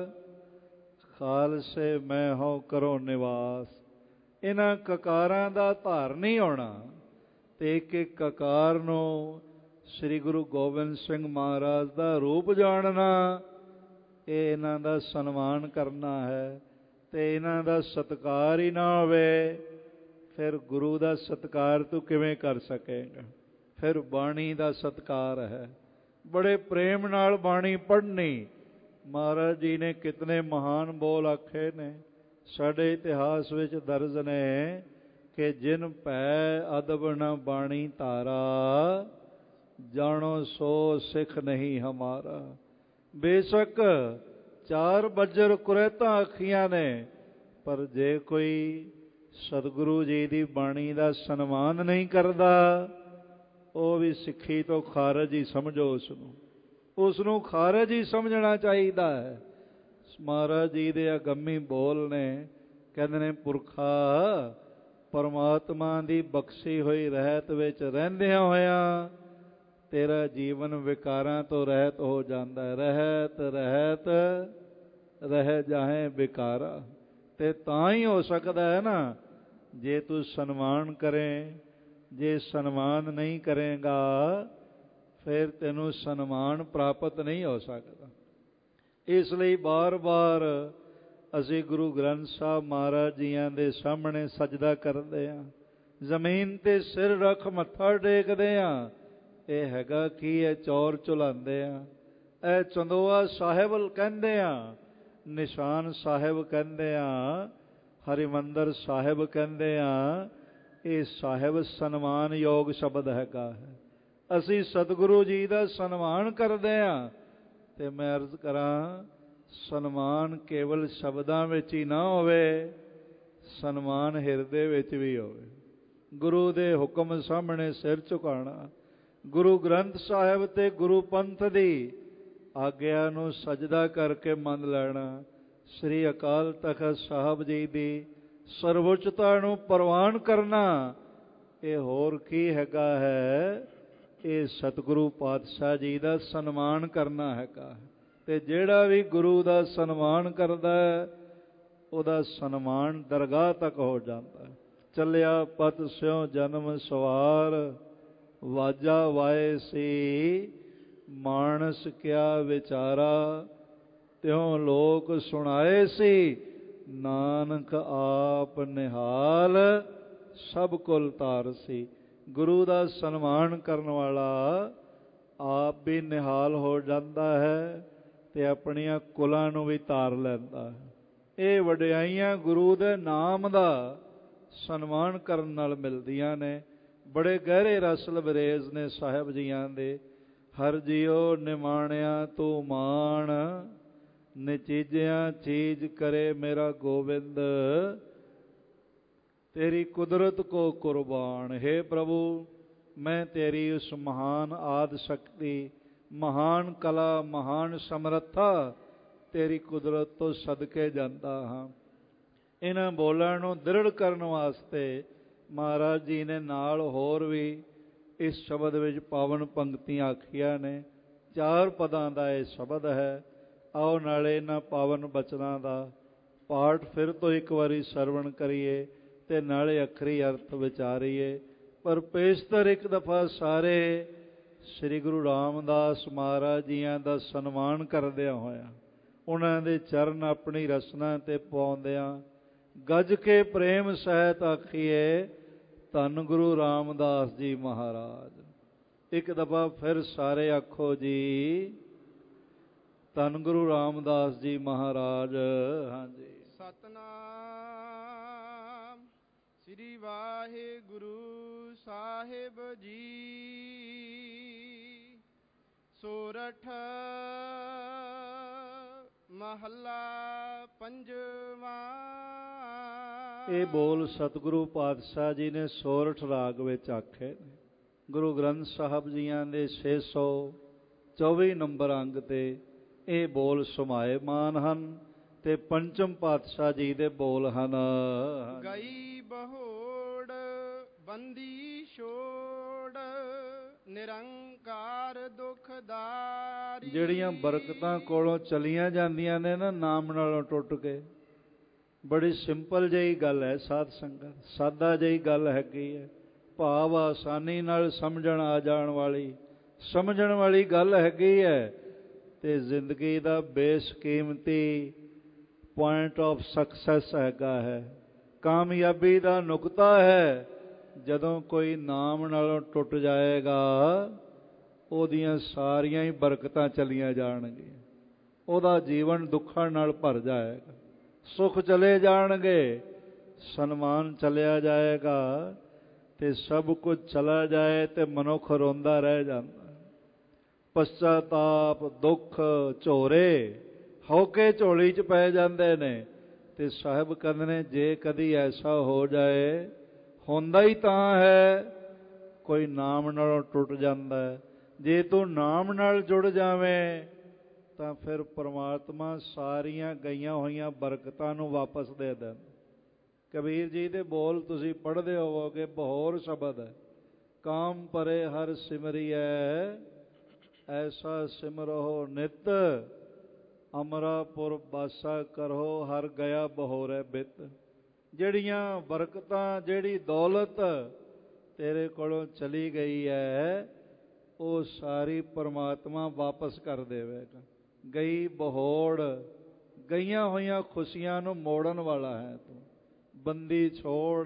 ਖਾਲਸੇ ਮੈਂ ਹੋ ਕਰੋ ਨਿਵਾਸ। ਇਹਨਾਂ ਕਕਾਰਾਂ ਦਾ ਧਾਰਨੀ ਹੋਣਾ ਤੇ ਇੱਕ ਇੱਕ ਕਕਾਰ ਨੂੰ ਸ੍ਰੀ ਗੁਰੂ ਗੋਬਿੰਦ ਸਿੰਘ ਮਹਾਰਾਜ ਦਾ ਰੂਪ ਜਾਣਨਾ, ਇਹ ਇਹਨਾਂ ਦਾ ਸਨਮਾਨ ਕਰਨਾ ਹੈ। ਤੇ ਇਹਨਾਂ ਦਾ ਸਤਿਕਾਰ ਹੀ ਨਾ ਹੋਵੇ, ਫਿਰ ਗੁਰੂ ਦਾ ਸਤਿਕਾਰ ਤੂੰ ਕਿਵੇਂ ਕਰ ਸਕੇਗਾ? ਫਿਰ ਬਾਣੀ ਦਾ ਸਤਿਕਾਰ ਹੈ, ਬੜੇ ਪ੍ਰੇਮ ਨਾਲ ਬਾਣੀ ਪੜ੍ਹਨੀ। ਮਹਾਰਾਜ ਜੀ ਨੇ ਕਿਤਨੇ ਮਹਾਨ ਬੋਲ ਆਖੇ ਨੇ, ਸਾਡੇ ਇਤਿਹਾਸ ਵਿੱਚ ਦਰਜ ਨੇ ਕਿ ਜਿਨ ਭੈ ਅਦਬ ਨ ਬਾਣੀ ਧਾਰਾ, ਜਾਣੋ ਸੋ ਸਿੱਖ ਨਹੀਂ ਹਮਾਰਾ। ਬੇਸ਼ੱਕ ਚਾਰ ਬੱਜਰ ਕੁਰੈਤਾਂ ਆਖੀਆਂ ਨੇ, ਪਰ ਜੇ ਕੋਈ ਸਤਿਗੁਰੂ ਜੀ ਦੀ ਬਾਣੀ ਦਾ ਸਨਮਾਨ ਨਹੀਂ ਕਰਦਾ, ਉਹ ਵੀ ਸਿੱਖੀ ਤੋਂ ਖਾਰਜ ਹੀ ਸਮਝੋ। ਉਸਨੂੰ ਉਸਨੂੰ ਖਾਰਜ ਹੀ ਸਮਝਣਾ ਚਾਹੀਦਾ ਹੈ। ਮਹਾਰਾਜ ਜੀ ਦੇ ਅਗੰਮੀ ਬੋਲ ਨੇ, ਕਹਿੰਦੇ ਨੇ ਪੁਰਖਾ ਪਰਮਾਤਮਾ ਦੀ ਬਖਸ਼ੀ ਹੋਈ ਰਹਿਤ ਵਿੱਚ ਰਹਿੰਦਿਆਂ ਹੋਇਆਂ ਤੇਰਾ ਜੀਵਨ ਵਿਕਾਰਾਂ ਤੋਂ ਰਹਿਤ ਹੋ ਜਾਂਦਾ ਹੈ। ਰਹਿਤ ਰਹਿਤ ਰਹਿ ਜਾਹੇ ਵਿਕਾਰਾ। ਤੇ ਤਾਂ ਹੀ ਹੋ ਸਕਦਾ ਹੈ ਨਾ ਜੇ ਤੂੰ ਸਨਮਾਨ ਕਰੇ। ਜੇ ਸਨਮਾਨ ਨਹੀਂ ਕਰੇਗਾ ਫਿਰ ਤੈਨੂੰ ਸਨਮਾਨ ਪ੍ਰਾਪਤ ਨਹੀਂ ਹੋ ਸਕਦਾ। ਇਸ ਲਈ ਬਾਰ ਬਾਰ ਅਸੀਂ ਗੁਰੂ ਗ੍ਰੰਥ ਸਾਹਿਬ ਮਹਾਰਾਜ ਜੀਆਂ ਦੇ ਸਾਹਮਣੇ ਸਜਦਾ ਕਰਦੇ ਹਾਂ, ਜ਼ਮੀਨ 'ਤੇ ਸਿਰ ਰੱਖ ਮੱਥਾ ਟੇਕਦੇ ਹਾਂ। ਇਹ ਹੈਗਾ ਕੀ? ਇਹ ਚੌਰ ਝੁਲਾਉਂਦੇ ਹਾਂ, ਇਹ ਚੰਦੋਆ ਸਾਹਿਬ ਕਹਿੰਦੇ ਹਾਂ, ਨਿਸ਼ਾਨ ਸਾਹਿਬ ਕਹਿੰਦੇ ਹਾਂ, ਹਰਿਮੰਦਰ ਸਾਹਿਬ ਕਹਿੰਦੇ ਹਾਂ। ਇਹ ਸਾਹਿਬ ਸਨਮਾਨਯੋਗ ਸ਼ਬਦ ਹੈਗਾ ਹੈ। ਅਸੀਂ ਸਤਿਗੁਰੂ ਜੀ ਦਾ ਸਨਮਾਨ ਕਰਦੇ ਹਾਂ। ਤੇ ਮੈਂ ਅਰਜ਼ ਕਰਾਂ, ਸਨਮਾਨ ਕੇਵਲ ਸ਼ਬਦਾਂ ਵਿੱਚ ਹੀ ਨਾ ਹੋਵੇ, ਸਨਮਾਨ ਹਿਰਦੇ ਵਿੱਚ ਵੀ ਹੋਵੇ। ਗੁਰੂ ਦੇ ਹੁਕਮ ਸਾਹਮਣੇ ਸਿਰ ਝੁਕਾਉਣਾ, ਗੁਰੂ ਗ੍ਰੰਥ ਸਾਹਿਬ ਤੇ ਗੁਰੂ ਪੰਥ ਦੀ ਆਗਿਆ ਨੂੰ ਸਜਦਾ ਕਰਕੇ ਮੰਨ ਲੈਣਾ, ਸ੍ਰੀ ਅਕਾਲ ਤਖ਼ਤ ਸਾਹਿਬ ਜੀ ਦੀ ਸਰਵਉੱਚਤਾ ਨੂੰ ਪ੍ਰਵਾਨ ਕਰਨਾ, ਇਹ ਹੋਰ ਕੀ ਹੈਗਾ ਹੈ? ਇਹ ਸਤਿਗੁਰੂ ਪਾਤਸ਼ਾਹ ਜੀ ਦਾ ਸਨਮਾਨ ਕਰਨਾ ਹੈਗਾ। ਤੇ ਜਿਹੜਾ ਵੀ ਗੁਰੂ ਦਾ ਸਨਮਾਨ ਕਰਦਾ ਹੈ, ਉਹਦਾ ਸਨਮਾਨ ਦਰਗਾਹ ਤੱਕ ਹੋ ਜਾਂਦਾ ਹੈ। ਚੱਲਿਆ ਪਤ ਸਿਉ ਜਨਮ ਸਵਾਰ, ਵਾਜਾ ਵਾਏ ਸੀ ਮਾਨਸ ਕਿਆ ਵਿਚਾਰਾ, ਤਿਉ ਲੋਕ ਸੁਣਾਏ ਸੀ ਨਾਨਕ ਆਪ ਨਿਹਾਲ, ਸਭ ਕੁਲ ਤਾਰਸੀ। ਗੁਰੂ ਦਾ ਸਨਮਾਨ ਕਰਨ ਵਾਲਾ ਆਪ ਵੀ ਨਿਹਾਲ ਹੋ ਜਾਂਦਾ ਹੈ ਤੇ ਆਪਣੀਆਂ ਕੁਲਾਂ ਨੂੰ ਵੀ ਤਾਰ ਲੈਂਦਾ ਹੈ। ਇਹ ਵਡਿਆਈਆਂ ਗੁਰੂ ਦੇ ਨਾਮ ਦਾ ਸਨਮਾਨ ਕਰਨ ਨਾਲ ਮਿਲਦੀਆਂ ਨੇ। ਬੜੇ ਗਹਿਰੇ ਰਸ ਲਬਰੇਜ਼ ਨੇ ਸਾਹਿਬ ਜੀਆਂ ਦੇ। ਹਰ ਜੀਓ ਨਿਮਾਣਿਆ ਤੂੰ ਮਾਣ, ਨਿਚੀਜਿਆਂ ਚੀਜ਼ ਕਰੇ ਮੇਰਾ ਗੋਬਿੰਦ, ਤੇਰੀ ਕੁਦਰਤ ਕੋ ਕੁਰਬਾਨ। हे ਪ੍ਰਭੂ, ਮੈਂ ਤੇਰੀ ਉਸ ਮਹਾਨ ਆਦਿ ਸ਼ਕਤੀ, ਮਹਾਨ ਕਲਾ, ਮਹਾਨ ਸਮਰੱਥਾ, ਤੇਰੀ ਕੁਦਰਤ ਤੋਂ ਸਦਕੇ ਜਾਂਦਾ ਹਾਂ। ਇਹਨਾਂ ਬੋਲਾਂ ਨੂੰ ਦ੍ਰਿੜ ਕਰਨ ਵਾਸਤੇ ਮਹਾਰਾਜ ਜੀ ਨੇ ਨਾਲ ਹੋਰ ਵੀ ਇਸ ਸ਼ਬਦ ਵਿੱਚ ਪਾਵਨ ਪੰਕਤੀਆਂ ਆਖੀਆਂ ਨੇ। ਚਾਰ ਪਦਾਂ ਦਾ ਇਹ ਸ਼ਬਦ ਹੈ। ਆਓ ਨਾਲੇ ਇਹਨਾਂ ਪਾਵਨ ਬਚਨਾਂ ਦਾ ਪਾਠ ਫਿਰ ਤੋਂ ਇੱਕ ਵਾਰੀ ਸਰਵਣ ਕਰੀਏ ਤੇ ਨਾਲੇ ਅੱਖਰੀ ਅਰਥ ਵਿਚਾਰੀਏ। ਪਰ ਪੇਸ਼ਤਰ ਇੱਕ ਦਫਾ ਸਾਰੇ ਸ੍ਰੀ ਗੁਰੂ ਰਾਮਦਾਸ ਮਹਾਰਾਜ ਜੀਆਂ ਦਾ ਸਨਮਾਨ ਕਰਦਿਆਂ ਹੋਇਆਂ, ਉਹਨਾਂ ਦੇ ਚਰਨ ਆਪਣੀ ਰਸਨਾ ਤੇ ਪਾਉਂਦਿਆਂ ਗੱਜ ਕੇ ਪ੍ਰੇਮ ਸਹਿਤ ਆਖੀਏ, ਧੰਨ ਗੁਰੂ ਰਾਮਦਾਸ ਜੀ ਮਹਾਰਾਜ। ਇੱਕ ਦਫਾ ਫਿਰ ਸਾਰੇ ਆਖੋ ਜੀ, ਧੰਨ ਗੁਰੂ ਰਾਮਦਾਸ ਜੀ ਮਹਾਰਾਜ। ਹਾਂਜੀ। ਸਤਨਾਮ ਸ੍ਰੀ ਵਾਹਿਗੁਰੂ ਸਾਹਿਬ ਜੀ। ਸੋਰਠ ਮਹੱਲਾ ਪੰਜਵਾਂ। ਇਹ ਬੋਲ ਸਤਿਗੁਰੂ ਪਾਤਸ਼ਾਹ ਜੀ ਨੇ ਸੋਰਠ ਰਾਗ ਵਿੱਚ ਆਖੇ ਨੇ। ਗੁਰੂ ਗ੍ਰੰਥ ਸਾਹਿਬ ਜੀਆਂ ਦੇ ਛੇ ਸੌ ਚੌਵੀ ਨੰਬਰ ਅੰਗ ਤੇ ਇਹ ਬੋਲ ਸੁਮਾਏਮਾਨ ਹਨ ਤੇ ਪੰਚਮ ਪਾਤਸ਼ਾਹ ਜੀ ਦੇ ਬੋਲ ਹਨ। ਗਈ ਬਹੋੜ ਬੰਦੀ ਛੋੜ, ਨਿਰੰਕਾਰ ਦੁਖਦਾਰੀ। ਜਿਹੜੀਆਂ ਬਰਕਤਾਂ ਕੋਲੋਂ ਚਲੀਆਂ ਜਾਂਦੀਆਂ ਨੇ ਨਾ ਨਾਮ ਨਾਲੋਂ ਟੁੱਟ ਕੇ, ਬੜੀ ਸਿੰਪਲ ਜਿਹੀ ਗੱਲ ਹੈ ਸਾਧ ਸੰਗਤ, ਸਾਦਾ ਜਿਹੀ ਗੱਲ ਹੈਗੀ ਹੈ, ਭਾਵ ਆਸਾਨੀ ਨਾਲ ਸਮਝਣ ਆ ਜਾਣ ਵਾਲੀ, ਸਮਝਣ ਵਾਲੀ ਗੱਲ ਹੈਗੀ ਹੈ ਤੇ ਜ਼ਿੰਦਗੀ ਦਾ ਬੇਸ਼ਕੀਮਤੀ ਪੁਆਇੰਟ ਆਫ ਸਕਸੈਸ ਹੈਗਾ ਹੈ, ਕਾਮਯਾਬੀ ਦਾ ਨੁਕਤਾ ਹੈ। ਜਦੋਂ ਕੋਈ ਨਾਮ ਨਾਲੋਂ ਟੁੱਟ ਜਾਏਗਾ, ਉਹਦੀਆਂ ਸਾਰੀਆਂ ਹੀ ਬਰਕਤਾਂ ਚਲੀਆਂ ਜਾਣਗੀਆਂ, ਉਹਦਾ ਜੀਵਨ ਦੁੱਖਾਂ ਨਾਲ ਭਰ ਜਾਏਗਾ, ਸੁੱਖ ਚਲੇ ਜਾਣਗੇ, ਸਨਮਾਨ ਚਲਿਆ ਜਾਏਗਾ ਤੇ ਸਭ ਕੁਝ ਚਲਾ ਜਾਏ ਤੇ ਮਨੁੱਖ ਰੋਂਦਾ ਰਹਿ ਜਾਂਦਾ। ਪਛਤਾਪ ਦੁੱਖ ਝੋਰੇ ਹੋ ਕੇ ਝੋਲੀ 'ਚ ਪੈ ਜਾਂਦੇ ਨੇ। ਤੇ ਸਾਹਿਬ ਕਹਿੰਦੇ ਨੇ ਜੇ ਕਦੀ ਐਸਾ ਹੋ ਜਾਏ, ਹੁੰਦਾ ਹੀ ਤਾਂ ਹੈ ਕੋਈ ਨਾਮ ਨਾਲੋਂ ਟੁੱਟ ਜਾਂਦਾ। ਜੇ ਤੂੰ ਨਾਮ ਨਾਲ ਜੁੜ ਜਾਵੇਂ ਤਾਂ ਫਿਰ ਪਰਮਾਤਮਾ ਸਾਰੀਆਂ ਗਈਆਂ ਹੋਈਆਂ ਬਰਕਤਾਂ ਨੂੰ ਵਾਪਸ ਦੇ ਦਿੰਦਾ। ਕਬੀਰ ਜੀ ਦੇ ਬੋਲ ਤੁਸੀਂ ਪੜ੍ਹਦੇ ਹੋਵੋਗੇ, ਬਹੋਰ ਸ਼ਬਦ ਹੈ। ਕਾਮ ਪਰੇ ਹਰ ਸਿਮਰਿਐ, ਐਸਾ ਸਿਮਰੋ ਨਿਤ, ਅਮਰਾਪੁਰ ਬਾਸਾ ਕਰੋ, ਹਰ ਗਿਆ ਬਹੋਰੇ ਬਿਤ। ਜਿਹੜੀਆਂ ਬਰਕਤਾਂ, ਜਿਹੜੀ ਦੌਲਤ ਤੇਰੇ ਕੋਲੋਂ ਚਲੀ ਗਈ ਹੈ, ਉਹ ਸਾਰੀ ਪਰਮਾਤਮਾ ਵਾਪਸ ਕਰ ਦੇਵੇਗਾ। ਗਈ ਬਹੋੜ, ਗਈਆਂ ਹੋਈਆਂ ਖੁਸ਼ੀਆਂ ਨੂੰ ਮੋੜਨ ਵਾਲਾ ਹੈ ਤੂੰ। ਬੰਦੀ ਛੋੜ,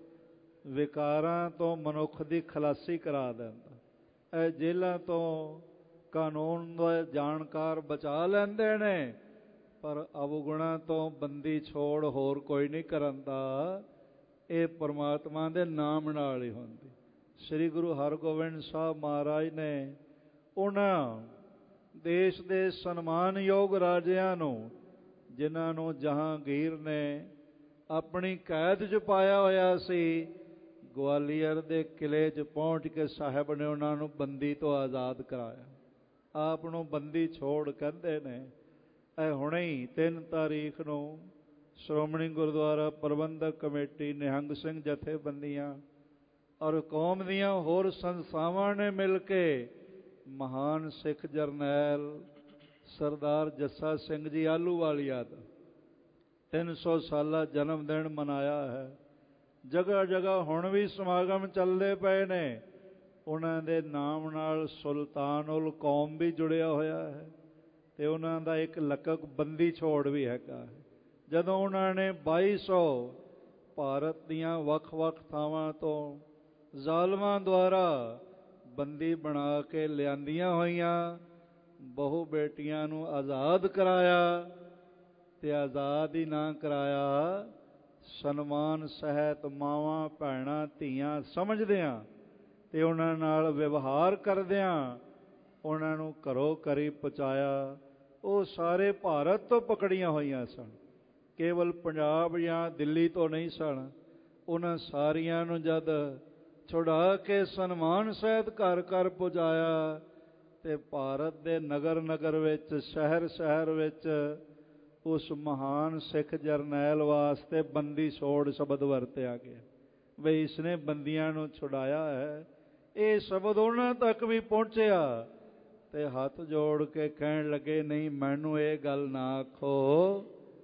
ਵਿਕਾਰਾਂ ਤੋਂ ਮਨੁੱਖ ਦੀ ਖਲਾਸੀ ਕਰਾ ਦਿੰਦਾ। ਇਹ ਜੇਲ੍ਹਾਂ ਤੋਂ ਕਾਨੂੰਨ ਦਾ ਜਾਣਕਾਰ ਬਚਾ ਲੈਂਦੇ ਨੇ, ਪਰ ਅਵਗੁਣਾਂ ਤੋਂ ਬੰਦੀ ਛੋੜ ਹੋਰ ਕੋਈ ਨਹੀਂ ਕਰਨ ਦਾ। ਇਹ ਪਰਮਾਤਮਾ ਦੇ ਨਾਮ ਨਾਲ ਹੀ ਹੁੰਦੀ। ਸ੍ਰੀ ਗੁਰੂ ਹਰਗੋਬਿੰਦ ਸਾਹਿਬ ਮਹਾਰਾਜ ਨੇ ਉਹਨਾਂ ਦੇਸ਼ ਦੇ ਸਨਮਾਨਯੋਗ ਰਾਜਿਆਂ ਨੂੰ, ਜਿਨ੍ਹਾਂ ਨੂੰ ਜਹਾਂਗੀਰ ਨੇ ਆਪਣੀ ਕੈਦ 'ਚ ਪਾਇਆ ਹੋਇਆ ਸੀ, ਗਵਾਲੀਅਰ ਦੇ ਕਿਲ੍ਹੇ 'ਚ ਪਹੁੰਚ ਕੇ ਸਾਹਿਬ ਨੇ ਉਹਨਾਂ ਨੂੰ ਬੰਦੀ ਤੋਂ ਆਜ਼ਾਦ ਕਰਾਇਆ। ਆਪ ਨੂੰ ਬੰਦੀ ਛੋੜ ਕਹਿੰਦੇ ਨੇ। ਇਹ ਹੁਣੇ ਹੀ ਤਿੰਨ ਤਾਰੀਖ ਨੂੰ ਸ਼੍ਰੋਮਣੀ ਗੁਰਦੁਆਰਾ ਪ੍ਰਬੰਧਕ ਕਮੇਟੀ, ਨਿਹੰਗ ਸਿੰਘ ਜਥੇਬੰਦੀਆਂ ਔਰ ਕੌਮ ਦੀਆਂ ਹੋਰ ਸੰਸਥਾਵਾਂ ਨੇ ਮਿਲ ਕੇ ਮਹਾਨ ਸਿੱਖ ਜਰਨੈਲ ਸਰਦਾਰ ਜੱਸਾ ਸਿੰਘ ਜੀ ਆਹਲੂਵਾਲੀਆ ਦਾ ਤਿੰਨ ਸੌ ਸਾਲਾ ਜਨਮ ਦਿਨ ਮਨਾਇਆ ਹੈ। ਜਗ੍ਹਾ ਜਗ੍ਹਾ ਹੁਣ ਵੀ ਸਮਾਗਮ ਚੱਲਦੇ ਪਏ ਨੇ। ਉਹਨਾਂ ਦੇ ਨਾਮ ਨਾਲ ਸੁਲਤਾਨੁਲ ਕੌਮ ਵੀ ਜੁੜਿਆ ਹੋਇਆ ਹੈ ਤੇ ਉਹਨਾਂ ਦਾ ਇੱਕ ਲਕਬ ਬੰਦੀ ਛੋੜ ਵੀ ਹੈਗਾ। ਜਦੋਂ ਉਹਨਾਂ ਨੇ ਬਾਈ ਸੌ ਭਾਰਤ ਦੀਆਂ ਵੱਖ ਵੱਖ ਥਾਵਾਂ ਤੋਂ ਜ਼ਾਲਮਾਂ ਦੁਆਰਾ ਬੰਦੀ ਬਣਾ ਕੇ ਲਿਆਂਦੀਆਂ ਹੋਈਆਂ ਬਹੁ ਬੇਟੀਆਂ ਨੂੰ ਆਜ਼ਾਦ ਕਰਾਇਆ, ਤੇ ਆਜ਼ਾਦ ਹੀ ਨਾ ਕਰਾਇਆ, ਸਨਮਾਨ ਸਹਿਤ ਮਾਵਾਂ ਭੈਣਾਂ ਧੀਆਂ ਸਮਝਦਿਆਂ ਤੇ ਉਹਨਾਂ ਨਾਲ ਵਿਵਹਾਰ ਕਰਦਿਆਂ ਉਹਨਾਂ ਨੂੰ ਘਰੋਂ ਘਰੀ ਪਹੁੰਚਾਇਆ। ਉਹ ਸਾਰੇ ਭਾਰਤ ਤੋਂ ਪਕੜੀਆਂ ਹੋਈਆਂ ਸਨ, ਕੇਵਲ ਪੰਜਾਬ ਜਾਂ ਦਿੱਲੀ ਤੋਂ ਨਹੀਂ ਸਨ। ਉਹਨਾਂ ਸਾਰੀਆਂ ਨੂੰ ਜਦ ਛੁਡਾ ਕੇ ਸਨਮਾਨ ਸਹਿਤ ਘਰ ਘਰ ਪਹੁੰਚਾਇਆ ਤੇ ਭਾਰਤ ਦੇ ਨਗਰ ਨਗਰ ਵਿੱਚ, ਸ਼ਹਿਰ ਸ਼ਹਿਰ ਵਿੱਚ ਉਸ ਮਹਾਨ ਸਿੱਖ ਜਰਨੈਲ ਵਾਸਤੇ ਬੰਦੀ ਛੋੜ ਸ਼ਬਦ ਵਰਤਿਆ ਗਿਆ ਬਈ ਇਸਨੇ ਬੰਦੀਆਂ ਨੂੰ ਛੁਡਾਇਆ ਹੈ। ਇਹ ਸ਼ਬਦ ਉਹਨਾਂ ਤੱਕ ਵੀ ਪਹੁੰਚਿਆ ਤੇ ਹੱਥ ਜੋੜ ਕੇ ਕਹਿਣ ਲੱਗੇ, ਨਹੀਂ ਮੈਨੂੰ ਇਹ ਗੱਲ ਨਾ ਆਖੋ,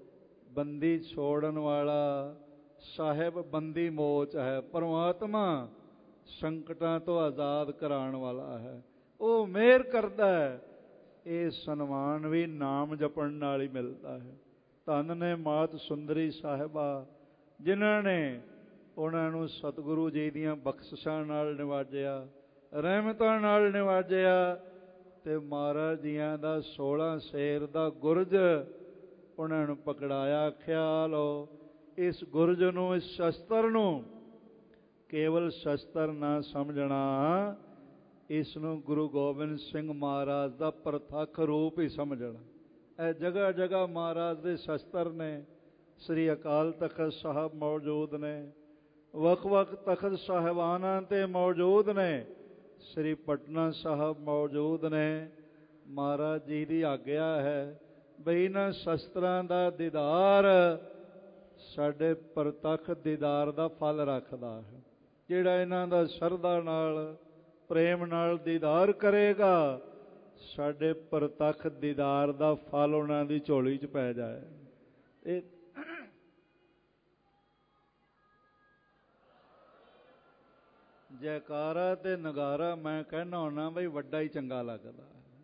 ਬੰਦੀ ਛੋੜਨ ਵਾਲਾ ਸਾਹਿਬ ਬੰਦੀ ਮੋਚ ਹੈ, ਪਰਮਾਤਮਾ ਸੰਕਟਾਂ ਤੋਂ ਆਜ਼ਾਦ ਕਰਾਉਣ ਵਾਲਾ ਹੈ, ਉਹ ਮਿਹਰ ਕਰਦਾ ਹੈ। ਇਹ ਸਨਮਾਨ ਵੀ ਨਾਮ ਜਪਣ ਨਾਲ ਹੀ ਮਿਲਦਾ ਹੈ। ਧੰਨ ਨੇ ਮਾਤ ਸੁੰਦਰੀ ਸਾਹਿਬਾ ਜਿਨ੍ਹਾਂ ਨੇ ਉਹਨਾਂ ਨੂੰ ਸਤਿਗੁਰੂ ਜੀ ਦੀਆਂ ਬਖਸ਼ਿਸ਼ਾਂ ਨਾਲ ਨਿਵਾਜਿਆ, ਰਹਿਮਤਾਂ ਨਾਲ ਨਿਵਾਜਿਆ ਤੇ ਮਹਾਰਾਜ ਜੀਆਂ ਦਾ ਸੋਲਾਂ ਸ਼ੇਰ ਦਾ ਗੁਰਜ ਉਹਨਾਂ ਨੂੰ ਪਕੜਾਇਆ। ਖਿਆਲ ਹੋ ਇਸ ਗੁਰਜ ਨੂੰ, ਇਸ ਸ਼ਸਤਰ ਨੂੰ ਕੇਵਲ ਸ਼ਸਤਰ ਨਾ ਸਮਝਣਾ, ਇਸ ਨੂੰ ਗੁਰੂ ਗੋਬਿੰਦ ਸਿੰਘ ਮਹਾਰਾਜ ਦਾ ਪ੍ਰਤੱਖ ਰੂਪ ਹੀ ਸਮਝਣਾ। ਇਹ ਜਗ੍ਹਾ ਜਗ੍ਹਾ ਮਹਾਰਾਜ ਦੇ ਸ਼ਸਤਰ ਨੇ। ਸ੍ਰੀ ਅਕਾਲ ਤਖਤ ਸਾਹਿਬ ਮੌਜੂਦ ਨੇ, ਵੱਖ ਵੱਖ ਤਖਤ ਸਾਹਿਬਾਨਾਂ 'ਤੇ ਮੌਜੂਦ ਨੇ, ਸ੍ਰੀ ਪਟਨਾ ਸਾਹਿਬ ਮੌਜੂਦ ਨੇ। ਮਹਾਰਾਜ ਜੀ ਦੀ ਆਗਿਆ ਹੈ ਬਈ ਇਹਨਾਂ ਸ਼ਸਤਰਾਂ ਦਾ ਦੀਦਾਰ ਸਾਡੇ ਪ੍ਰਤੱਖ ਦੀਦਾਰ ਦਾ ਫਲ ਰੱਖਦਾ ਹੈ। ਜਿਹੜਾ ਇਹਨਾਂ ਦਾ ਸ਼ਰਧਾ ਨਾਲ, ਪ੍ਰੇਮ ਨਾਲ ਦੀਦਾਰ ਕਰੇਗਾ, ਸਾਡੇ ਪ੍ਰਤੱਖ ਦੀਦਾਰ ਦਾ ਫਲ ਉਹਨਾਂ ਦੀ ਝੋਲੀ 'ਚ ਪੈ ਜਾਏ। ਇਹ ਜੈਕਾਰਾ ਤੇ ਨਗਾਰਾ ਮੈਂ ਕਹਿਣਾ ਹੁੰਦਾ ਬਈ ਵੱਡਾ ਹੀ ਚੰਗਾ ਲੱਗਦਾ।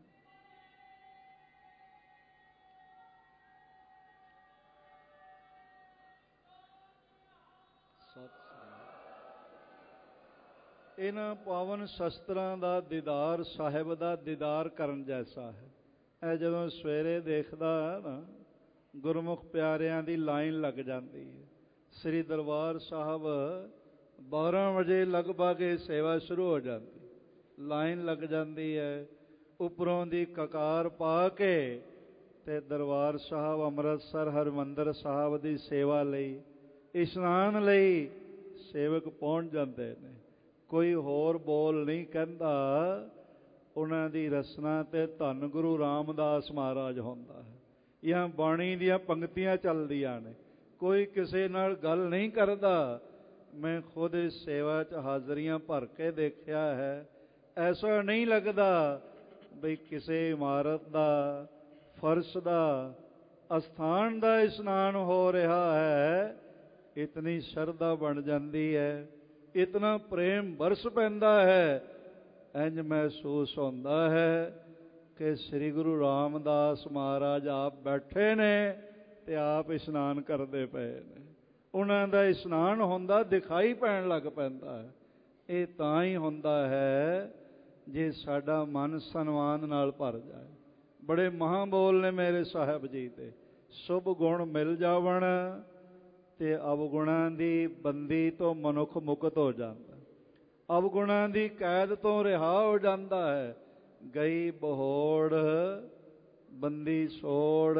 ਇਹਨਾਂ ਪਾਵਨ ਸ਼ਸਤਰਾਂ ਦਾ ਦੀਦਾਰ ਸਾਹਿਬ ਦਾ ਦੀਦਾਰ ਕਰਨ ਜੈਸਾ ਹੈ। ਇਹ ਜਦੋਂ ਸਵੇਰੇ ਦੇਖਦਾ ਹੈ ਨਾ, ਗੁਰਮੁਖ ਪਿਆਰਿਆਂ ਦੀ ਲਾਈਨ ਲੱਗ ਜਾਂਦੀ ਹੈ। ਸ੍ਰੀ ਦਰਬਾਰ ਸਾਹਿਬ ਬਾਰਾਂ ਵਜੇ ਲਗਭਗ ਇਹ ਸੇਵਾ ਸ਼ੁਰੂ ਹੋ ਜਾਂਦੀ, ਲਾਈਨ ਲੱਗ ਜਾਂਦੀ ਹੈ। ਉੱਪਰੋਂ ਦੀ ਕਕਾਰ ਪਾ ਕੇ ਤੇ ਦਰਬਾਰ ਸਾਹਿਬ ਅੰਮ੍ਰਿਤਸਰ ਹਰਿਮੰਦਰ ਸਾਹਿਬ ਦੀ ਸੇਵਾ ਲਈ, ਇਸ਼ਨਾਨ ਲਈ ਸੇਵਕ ਪਹੁੰਚ ਜਾਂਦੇ ਨੇ। ਕੋਈ ਹੋਰ ਬੋਲ ਨਹੀਂ ਕਹਿੰਦਾ। ਉਹਨਾਂ ਦੀ ਰਸਨਾ ਤੇ ਧੰਨ ਗੁਰੂ ਰਾਮਦਾਸ ਮਹਾਰਾਜ ਹੁੰਦਾ ਹੈ। ਜਾਂ ਬਾਣੀ ਦੀਆਂ ਪੰਕਤੀਆਂ ਚੱਲਦੀਆਂ ਨੇ, ਕੋਈ ਕਿਸੇ ਨਾਲ ਗੱਲ ਨਹੀਂ ਕਰਦਾ। ਮੈਂ ਖੁਦ ਇਸ ਸੇਵਾ 'ਚ ਹਾਜ਼ਰੀਆਂ ਭਰ ਕੇ ਦੇਖਿਆ ਹੈ। ਐਸਾ ਨਹੀਂ ਲੱਗਦਾ ਬਈ ਕਿਸੇ ਇਮਾਰਤ ਦਾ, ਫਰਸ਼ ਦਾ, ਅਸਥਾਨ ਦਾ ਇਸ਼ਨਾਨ ਹੋ ਰਿਹਾ ਹੈ। ਇਤਨੀ ਸ਼ਰਧਾ ਬਣ ਜਾਂਦੀ ਹੈ, ਇਤਨਾ ਪ੍ਰੇਮ ਬਰਸ ਪੈਂਦਾ ਹੈ। ਇੰਝ ਮਹਿਸੂਸ ਹੁੰਦਾ ਹੈ ਕਿ ਸ੍ਰੀ ਗੁਰੂ ਰਾਮਦਾਸ ਮਹਾਰਾਜ ਆਪ ਬੈਠੇ ਨੇ ਤੇ ਆਪ ਇਸ਼ਨਾਨ ਕਰਦੇ ਪਏ ਨੇ। ਉਹਨਾਂ ਦਾ ਇਸ਼ਨਾਨ ਹੁੰਦਾ ਦਿਖਾਈ ਪੈਣ ਲੱਗ ਪੈਂਦਾ ਹੈ। ਇਹ ਤਾਂ ਹੀ ਹੁੰਦਾ ਹੈ ਜੇ ਸਾਡਾ ਮਨ ਸਨਮਾਨ ਨਾਲ ਭਰ ਜਾਏ। ਬੜੇ ਮਹਾਂਬੋਲ ਨੇ ਮੇਰੇ ਸਾਹਿਬ ਜੀ ਤੇ, ਸ਼ੁਭ ਗੁਣ ਮਿਲ ਜਾਵਣ ਤੇ ਅਵਗੁਣਾਂ ਦੀ ਬੰਦੀ ਤੋਂ ਮਨੁੱਖ ਮੁਕਤ ਹੋ ਜਾਂਦਾ, ਅਵਗੁਣਾਂ ਦੀ ਕੈਦ ਤੋਂ ਰਿਹਾ ਹੋ ਜਾਂਦਾ ਹੈ। ਗਈ ਬਹੋੜ ਬੰਦੀ ਛੋੜ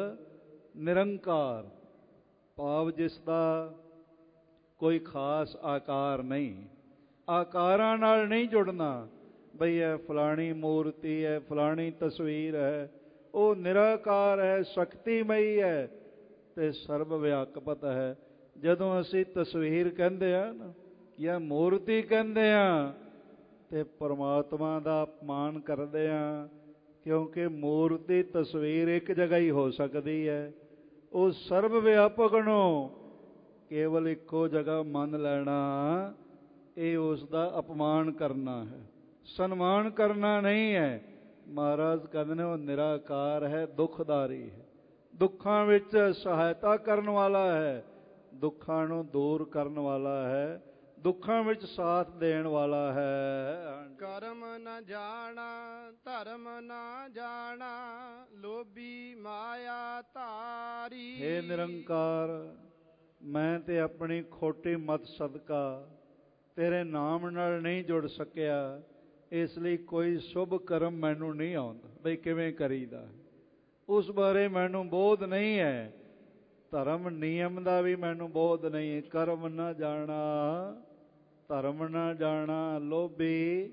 ਨਿਰੰਕਾਰ, ਭਾਵ ਜਿਸ ਦਾ ਕੋਈ ਖਾਸ ਆਕਾਰ ਨਹੀਂ। ਆਕਾਰਾਂ ਨਾਲ ਨਹੀਂ ਜੁੜਨਾ ਬਈ ਇਹ ਫਲਾਣੀ ਮੂਰਤੀ ਹੈ, ਫਲਾਣੀ ਤਸਵੀਰ ਹੈ। ਉਹ ਨਿਰਾਕਾਰ ਹੈ, ਸ਼ਕਤੀਮਈ ਹੈ ਤੇ ਸਰਬ ਵਿਆਪਕ ਹੈ। ਜਦੋਂ ਅਸੀਂ ਤਸਵੀਰ ਕਹਿੰਦੇ ਹਾਂ ਨਾ ਜਾਂ ਮੂਰਤੀ ਕਹਿੰਦੇ ਹਾਂ ਤੇ ਪਰਮਾਤਮਾ ਦਾ ਅਪਮਾਨ ਕਰਦੇ ਹਾਂ, ਕਿਉਂਕਿ ਮੂਰਤੀ ਤਸਵੀਰ ਇੱਕ ਜਗ੍ਹਾ ਹੀ ਹੋ ਸਕਦੀ ਹੈ। ਉਹ ਸਰਬ ਵਿਆਪਕ ਨੂੰ ਕੇਵਲ ਇੱਕੋ ਜਗ੍ਹਾ ਮੰਨ ਲੈਣਾ, ਇਹ ਉਸ ਦਾ ਅਪਮਾਨ ਕਰਨਾ ਹੈ, ਸਨਮਾਨ ਕਰਨਾ ਨਹੀਂ ਹੈ। ਮਹਾਰਾਜ ਕਹਿੰਦੇ ਨੇ ਉਹ ਨਿਰਾਕਾਰ ਹੈ, ਦੁੱਖਦਾਰੀ ਹੈ, ਦੁੱਖਾਂ ਵਿੱਚ ਸਹਾਇਤਾ ਕਰਨ ਵਾਲਾ ਹੈ, ਦੁੱਖਾਂ ਨੂੰ ਦੂਰ ਕਰਨ ਵਾਲਾ ਹੈ, ਦੁੱਖਾਂ ਵਿੱਚ ਸਾਥ ਦੇਣ ਵਾਲਾ ਹੈ। ਕਰਮ ਨ ਜਾਣਾ ਧਰਮ ਨਾ ਜਾਣਾ ਲੋਭੀ ਮਾਇਆ ਧਾਰੀ। ਹੇ ਨਿਰੰਕਾਰ, ਮੈਂ ਤੇ ਆਪਣੀ ਖੋਟੀ ਮਤ ਸਦਕਾ ਤੇਰੇ ਨਾਮ ਨਾਲ ਨਹੀਂ ਜੁੜ ਸਕਿਆ, ਇਸ ਲਈ ਕੋਈ ਸ਼ੁਭ ਕਰਮ ਮੈਨੂੰ ਨਹੀਂ ਆਉਂਦਾ ਬਈ ਕਿਵੇਂ ਕਰੀਦਾ, ਉਸ ਬਾਰੇ ਮੈਨੂੰ ਬੋਧ ਨਹੀਂ ਹੈ। ਧਰਮ ਨਿਯਮ ਦਾ ਵੀ ਮੈਨੂੰ ਬੋਧ ਨਹੀਂ ਹੈ। ਕਰਮ ਨਾ ਜਾਣਾ ਧਰਮ ਨਾ ਜਾਣਾ ਲੋਭੀ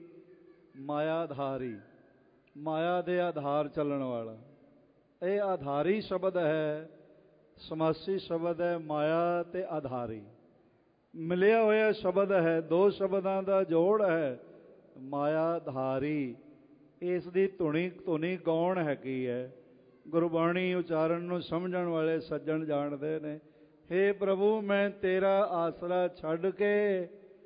ਮਾਇਆਧਾਰੀ, ਮਾਇਆ ਦੇ ਆਧਾਰ ਚੱਲਣ ਵਾਲਾ। ਇਹ ਆਧਾਰੀ ਸ਼ਬਦ ਹੈ, ਸਮਾਸੀ ਸ਼ਬਦ ਹੈ। ਮਾਇਆ ਤੇ ਆਧਾਰੀ ਮਿਲਿਆ ਹੋਇਆ ਸ਼ਬਦ ਹੈ, ਦੋ ਸ਼ਬਦਾਂ ਦਾ ਜੋੜ ਹੈ। ਮਾਇਆਧਾਰੀ, ਇਸ ਦੀ ਧੁਨੀ ਧੁਨੀ ਗੌਣ ਹੈਗੀ ਹੈ। ਗੁਰਬਾਣੀ ਉਚਾਰਨ ਨੂੰ ਸਮਝਣ ਵਾਲੇ ਸੱਜਣ ਜਾਣਦੇ ਨੇ। ਹੇ ਪ੍ਰਭੂ, ਮੈਂ ਤੇਰਾ ਆਸਰਾ ਛੱਡ ਕੇ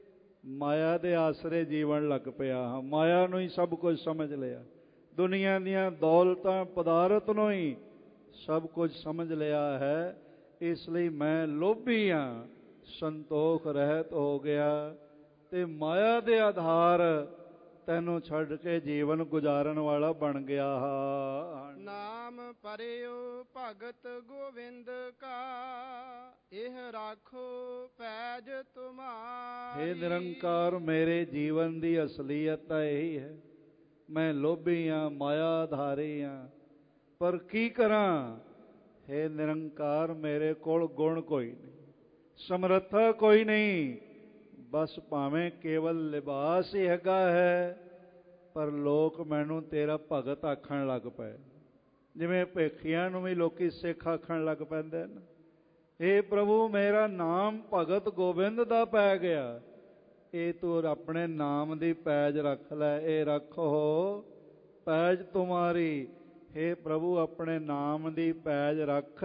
ਮਾਇਆ ਦੇ ਆਸਰੇ ਜੀਵਨ ਲੱਗ ਪਿਆ ਹਾਂ। ਮਾਇਆ ਨੂੰ ਹੀ ਸਭ ਕੁਝ ਸਮਝ ਲਿਆ, ਦੁਨੀਆ ਦੀਆਂ ਦੌਲਤਾਂ ਪਦਾਰਥ ਨੂੰ ਹੀ ਸਭ ਕੁਝ ਸਮਝ ਲਿਆ ਹੈ। ਇਸ ਲਈ ਮੈਂ ਲੋਭੀ ਹਾਂ, ਸੰਤੋਖ ਰਹਿਤ ਹੋ ਗਿਆ ਤੇ ਮਾਇਆ ਦੇ ਆਧਾਰ ਤੈਨੂੰ ਛੱਡ ਕੇ ਜੀਵਨ ਗੁਜ਼ਾਰਨ ਵਾਲਾ ਬਣ ਗਿਆ ਹਾਂ। ਨਾਮ ਪਰਿਓ ਭਗਤ ਗੋਬਿੰਦ ਕਾ ਇਹ ਰਾਖੋ ਪੈਜ ਤੁਮਾਰੀ। ਹੇ ਨਿਰੰਕਾਰ, ਮੇਰੇ ਜੀਵਨ ਦੀ ਅਸਲੀਅਤ ਤਾਂ ਇਹੀ ਹੈ। ਮੈਂ ਲੋਭੀ ਹਾਂ, ਮਾਇਆਧਾਰੀ ਹਾਂ, ਪਰ ਕੀ ਕਰਾਂ? ਹੇ ਨਿਰੰਕਾਰ, ਮੇਰੇ ਕੋਲ ਗੁਣ ਕੋਈ ਨਹੀਂ, ਸਮਰੱਥਾ ਕੋਈ ਨਹੀਂ। ਬਸ ਭਾਵੇਂ ਕੇਵਲ ਲਿਬਾਸ ਹੀ ਹੈਗਾ ਹੈ, ਪਰ ਲੋਕ ਮੈਨੂੰ ਤੇਰਾ ਭਗਤ ਆਖਣ ਲੱਗ ਪਏ, ਜਿਵੇਂ ਭੇਖੀਆਂ ਨੂੰ ਵੀ ਲੋਕੀ ਸਿੱਖ ਆਖਣ ਲੱਗ ਪੈਂਦੇ ਨੇ। ਹੇ ਪ੍ਰਭੂ, ਮੇਰਾ ਨਾਮ ਭਗਤ ਗੋਬਿੰਦ ਦਾ ਪੈ ਗਿਆ। ਇਹ ਤੂੰ ਆਪਣੇ ਨਾਮ ਦੀ ਪੈਜ ਰੱਖ ਲੈ। ਇਹ ਰੱਖੋ ਪੈਜ ਤੁਮਾਰੀ। ਹੇ ਪ੍ਰਭੂ, ਆਪਣੇ ਨਾਮ ਦੀ ਪੈਜ ਰੱਖ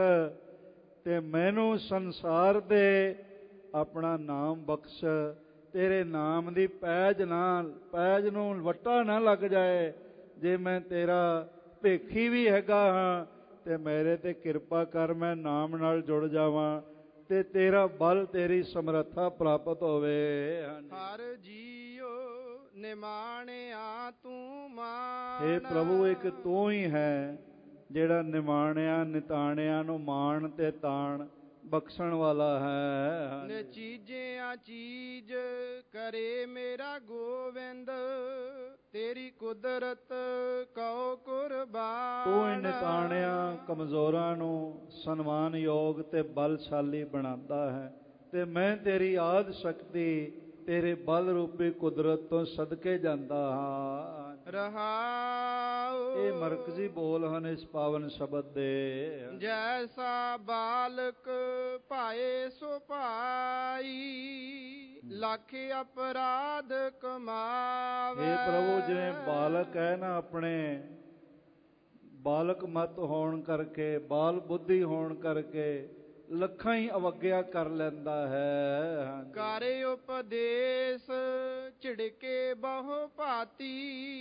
ਤੇ ਮੈਨੂੰ ਸੰਸਾਰ ਦੇ ਆਪਣਾ ਨਾਮ ਬਖਸ਼। ਤੇਰੇ ਨਾਮ ਦੀ ਪੈਜ ਨਾਲ ਪੈਜ ਨੂੰ ਵੱਟਾ ਨਾ ਲੱਗ ਜਾਏ। ਜੇ ਮੈਂ ਤੇਰਾ ਭੇਖੀ ਵੀ ਹੈਗਾ ਹਾਂ ਤੇ ਮੇਰੇ ਤੇ ਕਿਰਪਾ ਕਰ, ਮੈਂ ਨਾਮ ਨਾਲ ਜੁੜ ਜਾਵਾਂ ਤੇ ਤੇਰਾ ਬਲ, ਤੇਰੀ ਸਮਰੱਥਾ ਪ੍ਰਾਪਤ ਹੋਵੇ। ਹਰ ਜੀਓ ਨਿਮਾਣਿਆ ਤੂੰ ਮਾਣ। ਹੇ ਪ੍ਰਭੂ, ਇੱਕ ਤੂੰ ਹੀ ਹੈ ਜਿਹੜਾ ਨਿਮਾਣਿਆ ਨਿਤਾਣਿਆਂ ਨੂੰ ਮਾਣ ਤੇ ਤਾਣ ਬਖਸ਼ਣ ਵਾਲਾ ਹੈ। ਨਚੀਜਿਆ ਚੀਜ਼ ਕਰੇ ਮੇਰਾ ਗੋਬਿੰਦ ਤੇਰੀ ਕੁਦਰਤ ਕਉ ਕੁਰਬਾਨ। ਤੂੰ ਹੀ ਨਿਤਾਣਿਆਂ ਕਮਜ਼ੋਰਾਂ ਨੂੰ ਸਨਮਾਨਯੋਗ ਤੇ ਬਲਸ਼ਾਲੀ ਬਣਾਉਂਦਾ ਹੈ ਤੇ ਮੈਂ ਤੇਰੀ ਆਦ ਸ਼ਕਤੀ, ਤੇਰੇ ਬਲ ਰੂਪੀ ਕੁਦਰਤ ਤੋਂ ਸਦਕੇ ਜਾਂਦਾ ਹਾਂ। ਰਹਾਉ ਇਹ ਮਰਕਜ਼ੀ ਬੋਲ ਹਨ ਇਸ ਪਾਵਨ ਸ਼ਬਦ ਦੇ। ਜੈਸਾ ਬਾਲਕ ਭਾਏ ਸੋ ਭਾਈ ਲੱਖ ਅਪਰਾਧ ਕਮਾਵੇ। ਹੇ ਪ੍ਰਭੂ, ਜਿਵੇਂ ਬਾਲਕ ਹੈ ਨਾ, ਆਪਣੇ ਬਾਲਕ ਮਤ ਹੋਣ ਕਰਕੇ, ਬਾਲ ਬੁੱਧੀ ਹੋਣ ਕਰਕੇ ਲੱਖਾਂ ਹੀ ਅਵੱਗਿਆ ਕਰ ਲੈਂਦਾ ਹੈ। ਕਰ ਉਪਦੇਸ਼ ਝਿੜਕੇ ਬਹੁ ਭਾਤੀ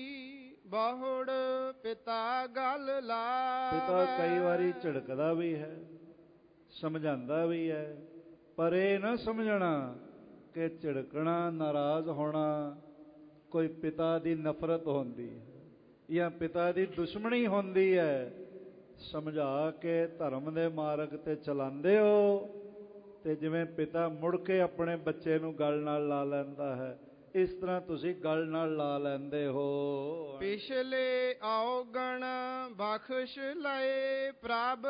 ਬਹੁੜ ਪਿਤਾ ਗੱਲ ਲਾਵੇ। ਪਿਤਾ ਕਈ ਵਾਰੀ ਝਿੜਕਦਾ ਵੀ ਹੈ, ਸਮਝਾਉਂਦਾ ਵੀ ਹੈ, ਪਰ ਇਹ ਨਾ ਸਮਝਣਾ ਕਿ ਝਿੜਕਣਾ, ਨਾਰਾਜ਼ ਹੋਣਾ ਕੋਈ ਪਿਤਾ ਦੀ ਨਫ਼ਰਤ ਹੁੰਦੀ ਹੈ ਜਾਂ ਪਿਤਾ ਦੀ ਦੁਸ਼ਮਣੀ ਹੁੰਦੀ ਹੈ। ਸਮਝਾ ਕੇ ਧਰਮ ਦੇ ਮਾਰਗ ਤੇ ਚਲਾਉਂਦੇ ਹੋ ਤੇ ਜਿਵੇਂ ਪਿਤਾ ਮੁੜ ਕੇ ਆਪਣੇ ਬੱਚੇ ਨੂੰ ਗਲ ਨਾਲ ਲਾ ਲੈਂਦਾ ਹੈ, ਇਸ ਤਰ੍ਹਾਂ ਤੁਸੀਂ ਗਲ ਨਾਲ ਲਾ ਲੈਂਦੇ ਹੋ। ਪਿਛਲੇ ਔਗਣ ਬਖਸ਼ ਲਏ ਪ੍ਰਭ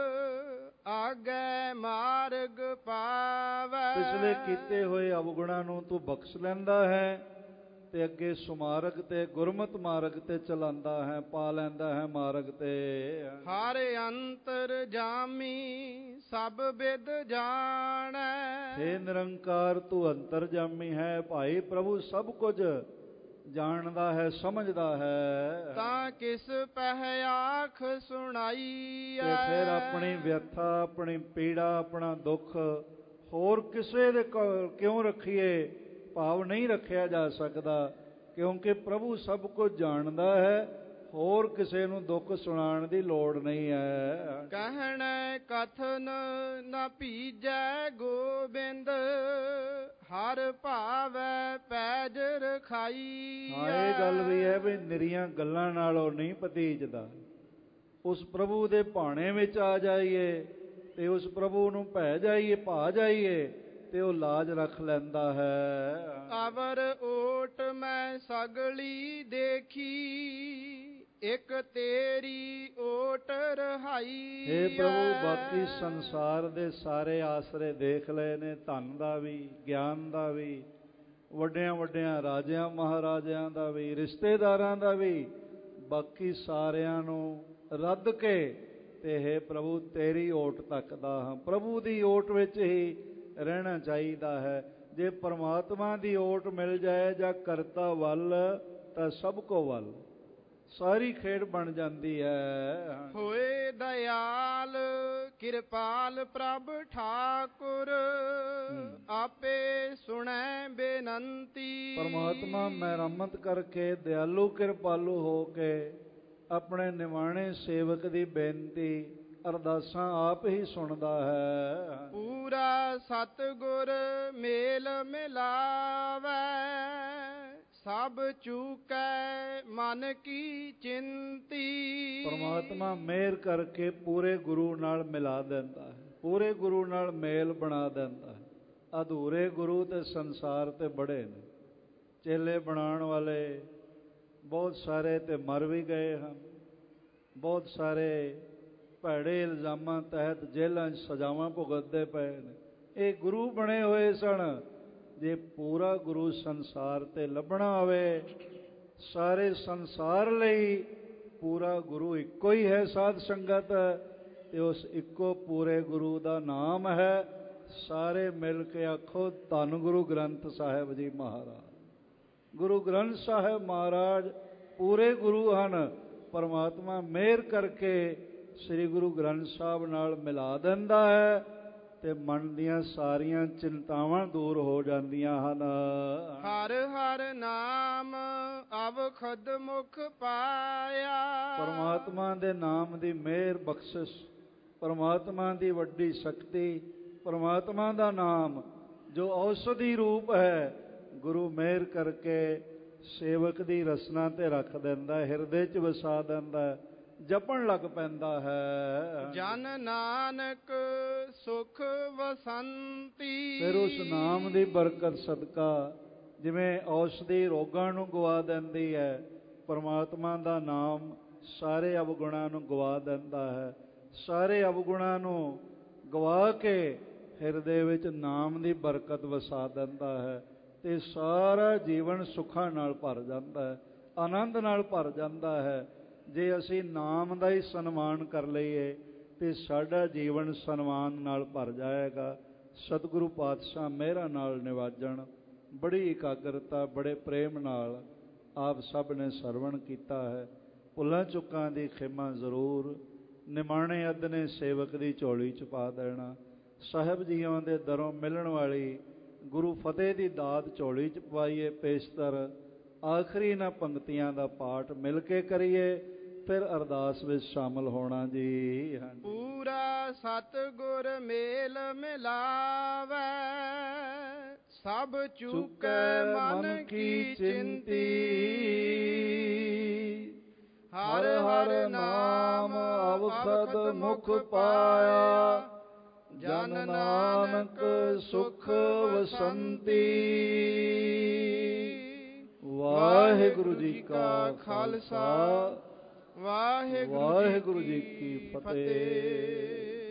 ਆਗੇ ਮਾਰਗ ਪਾਵੇ। ਪਿਛਲੇ ਕੀਤੇ ਹੋਏ ਅਵਗੁਣਾਂ ਨੂੰ ਤੂੰ ਬਖਸ਼ ਲੈਂਦਾ ਹੈ ਤੇ ਅੱਗੇ ਸੁਮਾਰਗ ਤੇ ਗੁਰਮਤ ਮਾਰਗ ਤੇ ਚਲਾਉਂਦਾ ਹੈ, ਪਾ ਲੈਂਦਾ ਹੈ ਮਾਰਗ ਤੇ। ਹਰ ਅੰਤਰ ਜਾਮੀ ਸਭ ਬਿਦ ਜਾਣੈ। ਹੇ ਨਿਰੰਕਾਰ, ਤੂੰ ਅੰਤਰਜਾਮੀ ਹੈ ਭਾਈ ਪ੍ਰਭੂ, ਸਭ ਕੁਝ ਜਾਣਦਾ ਹੈ, ਸਮਝਦਾ ਹੈ। ਤਾਂ ਕਿਸ ਪਹਿ ਆਖ ਸੁਣਾਈ ਤੇ ਫਿਰ ਆਪਣੀ ਵਿਅਥਾ, ਆਪਣੀ ਪੀੜਾ, ਆਪਣਾ ਦੁੱਖ ਹੋਰ ਕਿਸੇ ਦੇ ਕਿਉਂ ਰੱਖੀਏ? ਭਾਵ ਨਹੀਂ ਰੱਖਿਆ ਜਾ ਸਕਦਾ, ਕਿਉਂਕਿ ਪ੍ਰਭੂ ਸਭ ਕੁਝ ਜਾਣਦਾ ਹੈ। ਹੋਰ ਕਿਸੇ ਨੂੰ ਦੁੱਖ ਸੁਣਾਉਣ ਦੀ ਲੋੜ ਨਹੀਂ ਹੈ। ਕਹਿਣ ਕਥਨ ਨਾ ਭੀਜੈ ਗੋਬਿੰਦ ਹਰ ਭਾਵ ਸਹਿਜ ਰਖਾਈ। ਹਾਂ, ਇਹ ਗੱਲ ਵੀ ਹੈ ਵੀ ਨਿਰੀਆਂ ਗੱਲਾਂ ਨਾਲੋਂ ਨਹੀਂ ਭਤੀਜਦਾ। ਉਸ ਪ੍ਰਭੂ ਦੇ ਭਾਣੇ ਵਿੱਚ ਆ ਜਾਈਏ ਤੇ ਉਸ ਪ੍ਰਭੂ ਨੂੰ ਭੈ ਜਾਈਏ, ਭਾ ਜਾਈਏ ਤੇ ਉਹ ਲਾਜ ਰੱਖ ਲੈਂਦਾ ਹੈ। ਅਵਰ ਓਟ ਮੈਂ ਸਗਲੀ ਦੇਖੀ, ਇੱਕ ਤੇਰੀ ਓਟ ਰਹਾਈ। ਹੇ ਪ੍ਰਭੂ, ਬਾਕੀ ਸੰਸਾਰ ਦੇ ਸਾਰੇ ਆਸਰੇ ਦੇਖ ਲਏ ਨੇ, ਧਨ ਦਾ ਵੀ, ਗਿਆਨ ਦਾ ਵੀ, ਵੱਡਿਆਂ ਵੱਡਿਆਂ ਰਾਜਿਆਂ ਮਹਾਰਾਜਿਆਂ ਦਾ ਵੀ, ਰਿਸ਼ਤੇਦਾਰਾਂ ਦਾ ਵੀ, ਬਾਕੀ ਸਾਰਿਆਂ ਨੂੰ ਰੱਦ ਕੇ ਤੇ ਹੇ ਪ੍ਰਭੂ ਤੇਰੀ ਓਟ ਤੱਕਦਾ ਹਾਂ। ਪ੍ਰਭੂ ਦੀ ਓਟ ਵਿੱਚ ਹੀ ਰਹਿਣਾ ਚਾਹੀਦਾ ਹੈ। ਜੇ ਪਰਮਾਤਮਾ ਦੀ ਓਟ ਮਿਲ ਜਾਏ ਜਾਂ ਕਰਤਾ ਵੱਲ ਤਾਂ ਸਭ ਕੋ ਵੱਲ, ਸਾਰੀ ਖੇਡ ਬਣ ਜਾਂਦੀ ਹੈ। ਹੋਏ ਦਇਆਲ ਕਿਰਪਾਲ ਪ੍ਰਭ ਠਾਕੁਰ, ਆਪੇ ਸੁਣੈ ਬੇਨੰਤੀ। ਪਰਮਾਤਮਾ ਮਿਹਰਮਤ ਕਰਕੇ, ਦਿਆਲੂ ਕਿਰਪਾਲੂ ਹੋ ਕੇ ਆਪਣੇ ਨਿਵਾਣੇ ਸੇਵਕ ਦੀ ਬੇਨਤੀ, ਅਰਦਾਸਾਂ ਆਪ ਹੀ ਸੁਣਦਾ ਹੈ। ਪੂਰਾ ਸਤਿਗੁਰ ਮੇਲ ਮਿਲਾਵੈ, ਸਭ ਚੂਕੈ ਮਨ ਕੀ ਚਿੰਤੀ। ਪਰਮਾਤਮਾ ਮਿਹਰ ਕਰਕੇ ਪੂਰੇ ਗੁਰੂ ਨਾਲ ਮਿਲਾ ਦਿੰਦਾ ਹੈ, ਪੂਰੇ ਗੁਰੂ ਨਾਲ ਮੇਲ ਬਣਾ ਦਿੰਦਾ ਹੈ। ਅਧੂਰੇ ਗੁਰੂ ਤੇ ਸੰਸਾਰ ਤੇ ਬੜੇ ਨੇ, ਚੇਲੇ ਬਣਾਉਣ ਵਾਲੇ ਬਹੁਤ ਸਾਰੇ ਤੇ ਮਰ ਵੀ ਗਏ ਹਨ। ਬਹੁਤ ਸਾਰੇ ਭੈੜੇ ਇਲਜ਼ਾਮਾਂ ਤਹਿਤ ਜੇਲ੍ਹਾਂ 'ਚ ਸਜ਼ਾਵਾਂ ਭੁਗਤਦੇ ਪਏ ਨੇ। ਇਹ ਗੁਰੂ ਬਣੇ ਹੋਏ ਸਨ। ਜੇ ਪੂਰਾ ਗੁਰੂ ਸੰਸਾਰ 'ਤੇ ਲੱਭਣਾ ਹੋਵੇ, ਸਾਰੇ ਸੰਸਾਰ ਲਈ ਪੂਰਾ ਗੁਰੂ ਇੱਕੋ ਹੀ ਹੈ ਸਾਧ ਸੰਗਤ, ਤੇ ਉਸ ਇੱਕੋ ਪੂਰੇ ਗੁਰੂ ਦਾ ਨਾਮ ਹੈ, ਸਾਰੇ ਮਿਲ ਕੇ ਆਖੋ ਧੰਨ ਗੁਰੂ ਗ੍ਰੰਥ ਸਾਹਿਬ ਜੀ ਮਹਾਰਾਜ। ਗੁਰੂ ਗ੍ਰੰਥ ਸਾਹਿਬ ਮਹਾਰਾਜ ਪੂਰੇ ਗੁਰੂ ਹਨ। ਪਰਮਾਤਮਾ ਮਿਹਰ ਕਰਕੇ ਸ੍ਰੀ ਗੁਰੂ ਗ੍ਰੰਥ ਸਾਹਿਬ ਨਾਲ ਮਿਲਾ ਦਿੰਦਾ ਹੈ ਤੇ ਮਨ ਦੀਆਂ ਸਾਰੀਆਂ ਚਿੰਤਾਵਾਂ ਦੂਰ ਹੋ ਜਾਂਦੀਆਂ ਹਨ। ਹਰ ਹਰ ਨਾਮ ਅਵਖਦ ਮੁਖ ਪਾਇਆ। ਪਰਮਾਤਮਾ ਦੇ ਨਾਮ ਦੀ ਮਿਹਰ ਬਖਸ਼ਿਸ਼, ਪਰਮਾਤਮਾ ਦੀ ਵੱਡੀ ਸ਼ਕਤੀ, ਪਰਮਾਤਮਾ ਦਾ ਨਾਮ ਜੋ ਔਸ਼ਧੀ ਰੂਪ ਹੈ, ਗੁਰੂ ਮਿਹਰ ਕਰਕੇ ਸੇਵਕ ਦੀ ਰਸਨਾ ਤੇ ਰੱਖ ਦਿੰਦਾ, ਹਿਰਦੇ 'ਚ ਵਸਾ ਦਿੰਦਾ, ਜਪਣ ਲੱਗ ਪੈਂਦਾ ਹੈ। ਜਨ ਨਾਨਕ ਸੁਖ ਵਸੰਤੀ। ਫਿਰ ਉਸ ਨਾਮ ਦੀ ਬਰਕਤ ਸਦਕਾ ਜਿਵੇਂ ਔਸ਼ਧੀ ਰੋਗਾਂ ਨੂੰ ਗਵਾ ਦਿੰਦੀ ਹੈ, ਪਰਮਾਤਮਾ ਦਾ ਨਾਮ ਸਾਰੇ ਅਵਗੁਣਾਂ ਨੂੰ ਗਵਾ ਦਿੰਦਾ ਹੈ। ਸਾਰੇ ਅਵਗੁਣਾਂ ਨੂੰ ਗਵਾ ਕੇ ਹਿਰਦੇ ਵਿੱਚ ਨਾਮ ਦੀ ਬਰਕਤ ਵਸਾ ਦਿੰਦਾ ਹੈ ਤੇ ਸਾਰਾ ਜੀਵਨ ਸੁੱਖਾਂ ਨਾਲ ਭਰ ਜਾਂਦਾ ਹੈ, ਆਨੰਦ ਨਾਲ ਭਰ ਜਾਂਦਾ ਹੈ। ਜੇ ਅਸੀਂ ਨਾਮ ਦਾ ਹੀ ਸਨਮਾਨ ਕਰ ਲਈਏ ਤੇ ਸਾਡਾ ਜੀਵਨ ਸਨਮਾਨ ਨਾਲ ਭਰ ਜਾਏਗਾ। ਸਤਿਗੁਰੂ ਪਾਤਸ਼ਾਹ ਮਿਹਰਾਂ ਨਾਲ ਨਿਵਾਜਣ। ਬੜੀ ਇਕਾਗਰਤਾ, ਬੜੇ ਪ੍ਰੇਮ ਨਾਲ ਆਪ ਸਭ ਨੇ ਸਰਵਣ ਕੀਤਾ ਹੈ। ਭੁੱਲਾਂ ਚੁੱਕਾਂ ਦੀ ਖਿਮਾ ਜ਼ਰੂਰ, ਨਿਮਾਣੇ ਅੱਧਨੇ ਸੇਵਕ ਦੀ ਝੋਲੀ 'ਚ ਪਾ ਦੇਣਾ। ਸਾਹਿਬ ਜੀਆਂ ਦੇ ਦਰੋਂ ਮਿਲਣ ਵਾਲੀ ਗੁਰੂ ਫਤਿਹ ਦੀ ਦਾਤ ਝੋਲੀ 'ਚ ਪਾਈਏ ਪੇਸ਼ਤਰ। ਆਖਰੀ ਇਹਨਾਂ ਪੰਕਤੀਆਂ ਦਾ ਪਾਠ ਮਿਲ ਕੇ ਕਰੀਏ, ਫਿਰ ਅਰਦਾਸ ਵਿੱਚ ਸ਼ਾਮਲ ਹੋਣਾ ਜੀ। ਪੂਰਾ ਸਤਿਗੁਰ ਮੇਲ ਮਿਲਾਵੈ, ਸਭ ਚੂਕੈ ਮਨ ਕੀ ਚਿੰਤੀ। ਹਰ ਹਰ ਨਾਮ ਅਵਖਦ ਮੁਖ ਪਾਇਆ, ਜਨ ਨਾਨਕ ਸੁਖ ਵਸੰਤੀ। ਵਾਹਿਗੁਰੂ ਜੀ ਕਾ ਖਾਲਸਾ, ਵਾਹਿਗੁਰੂ ਜੀ ਕੀ ਫਤਿਹ।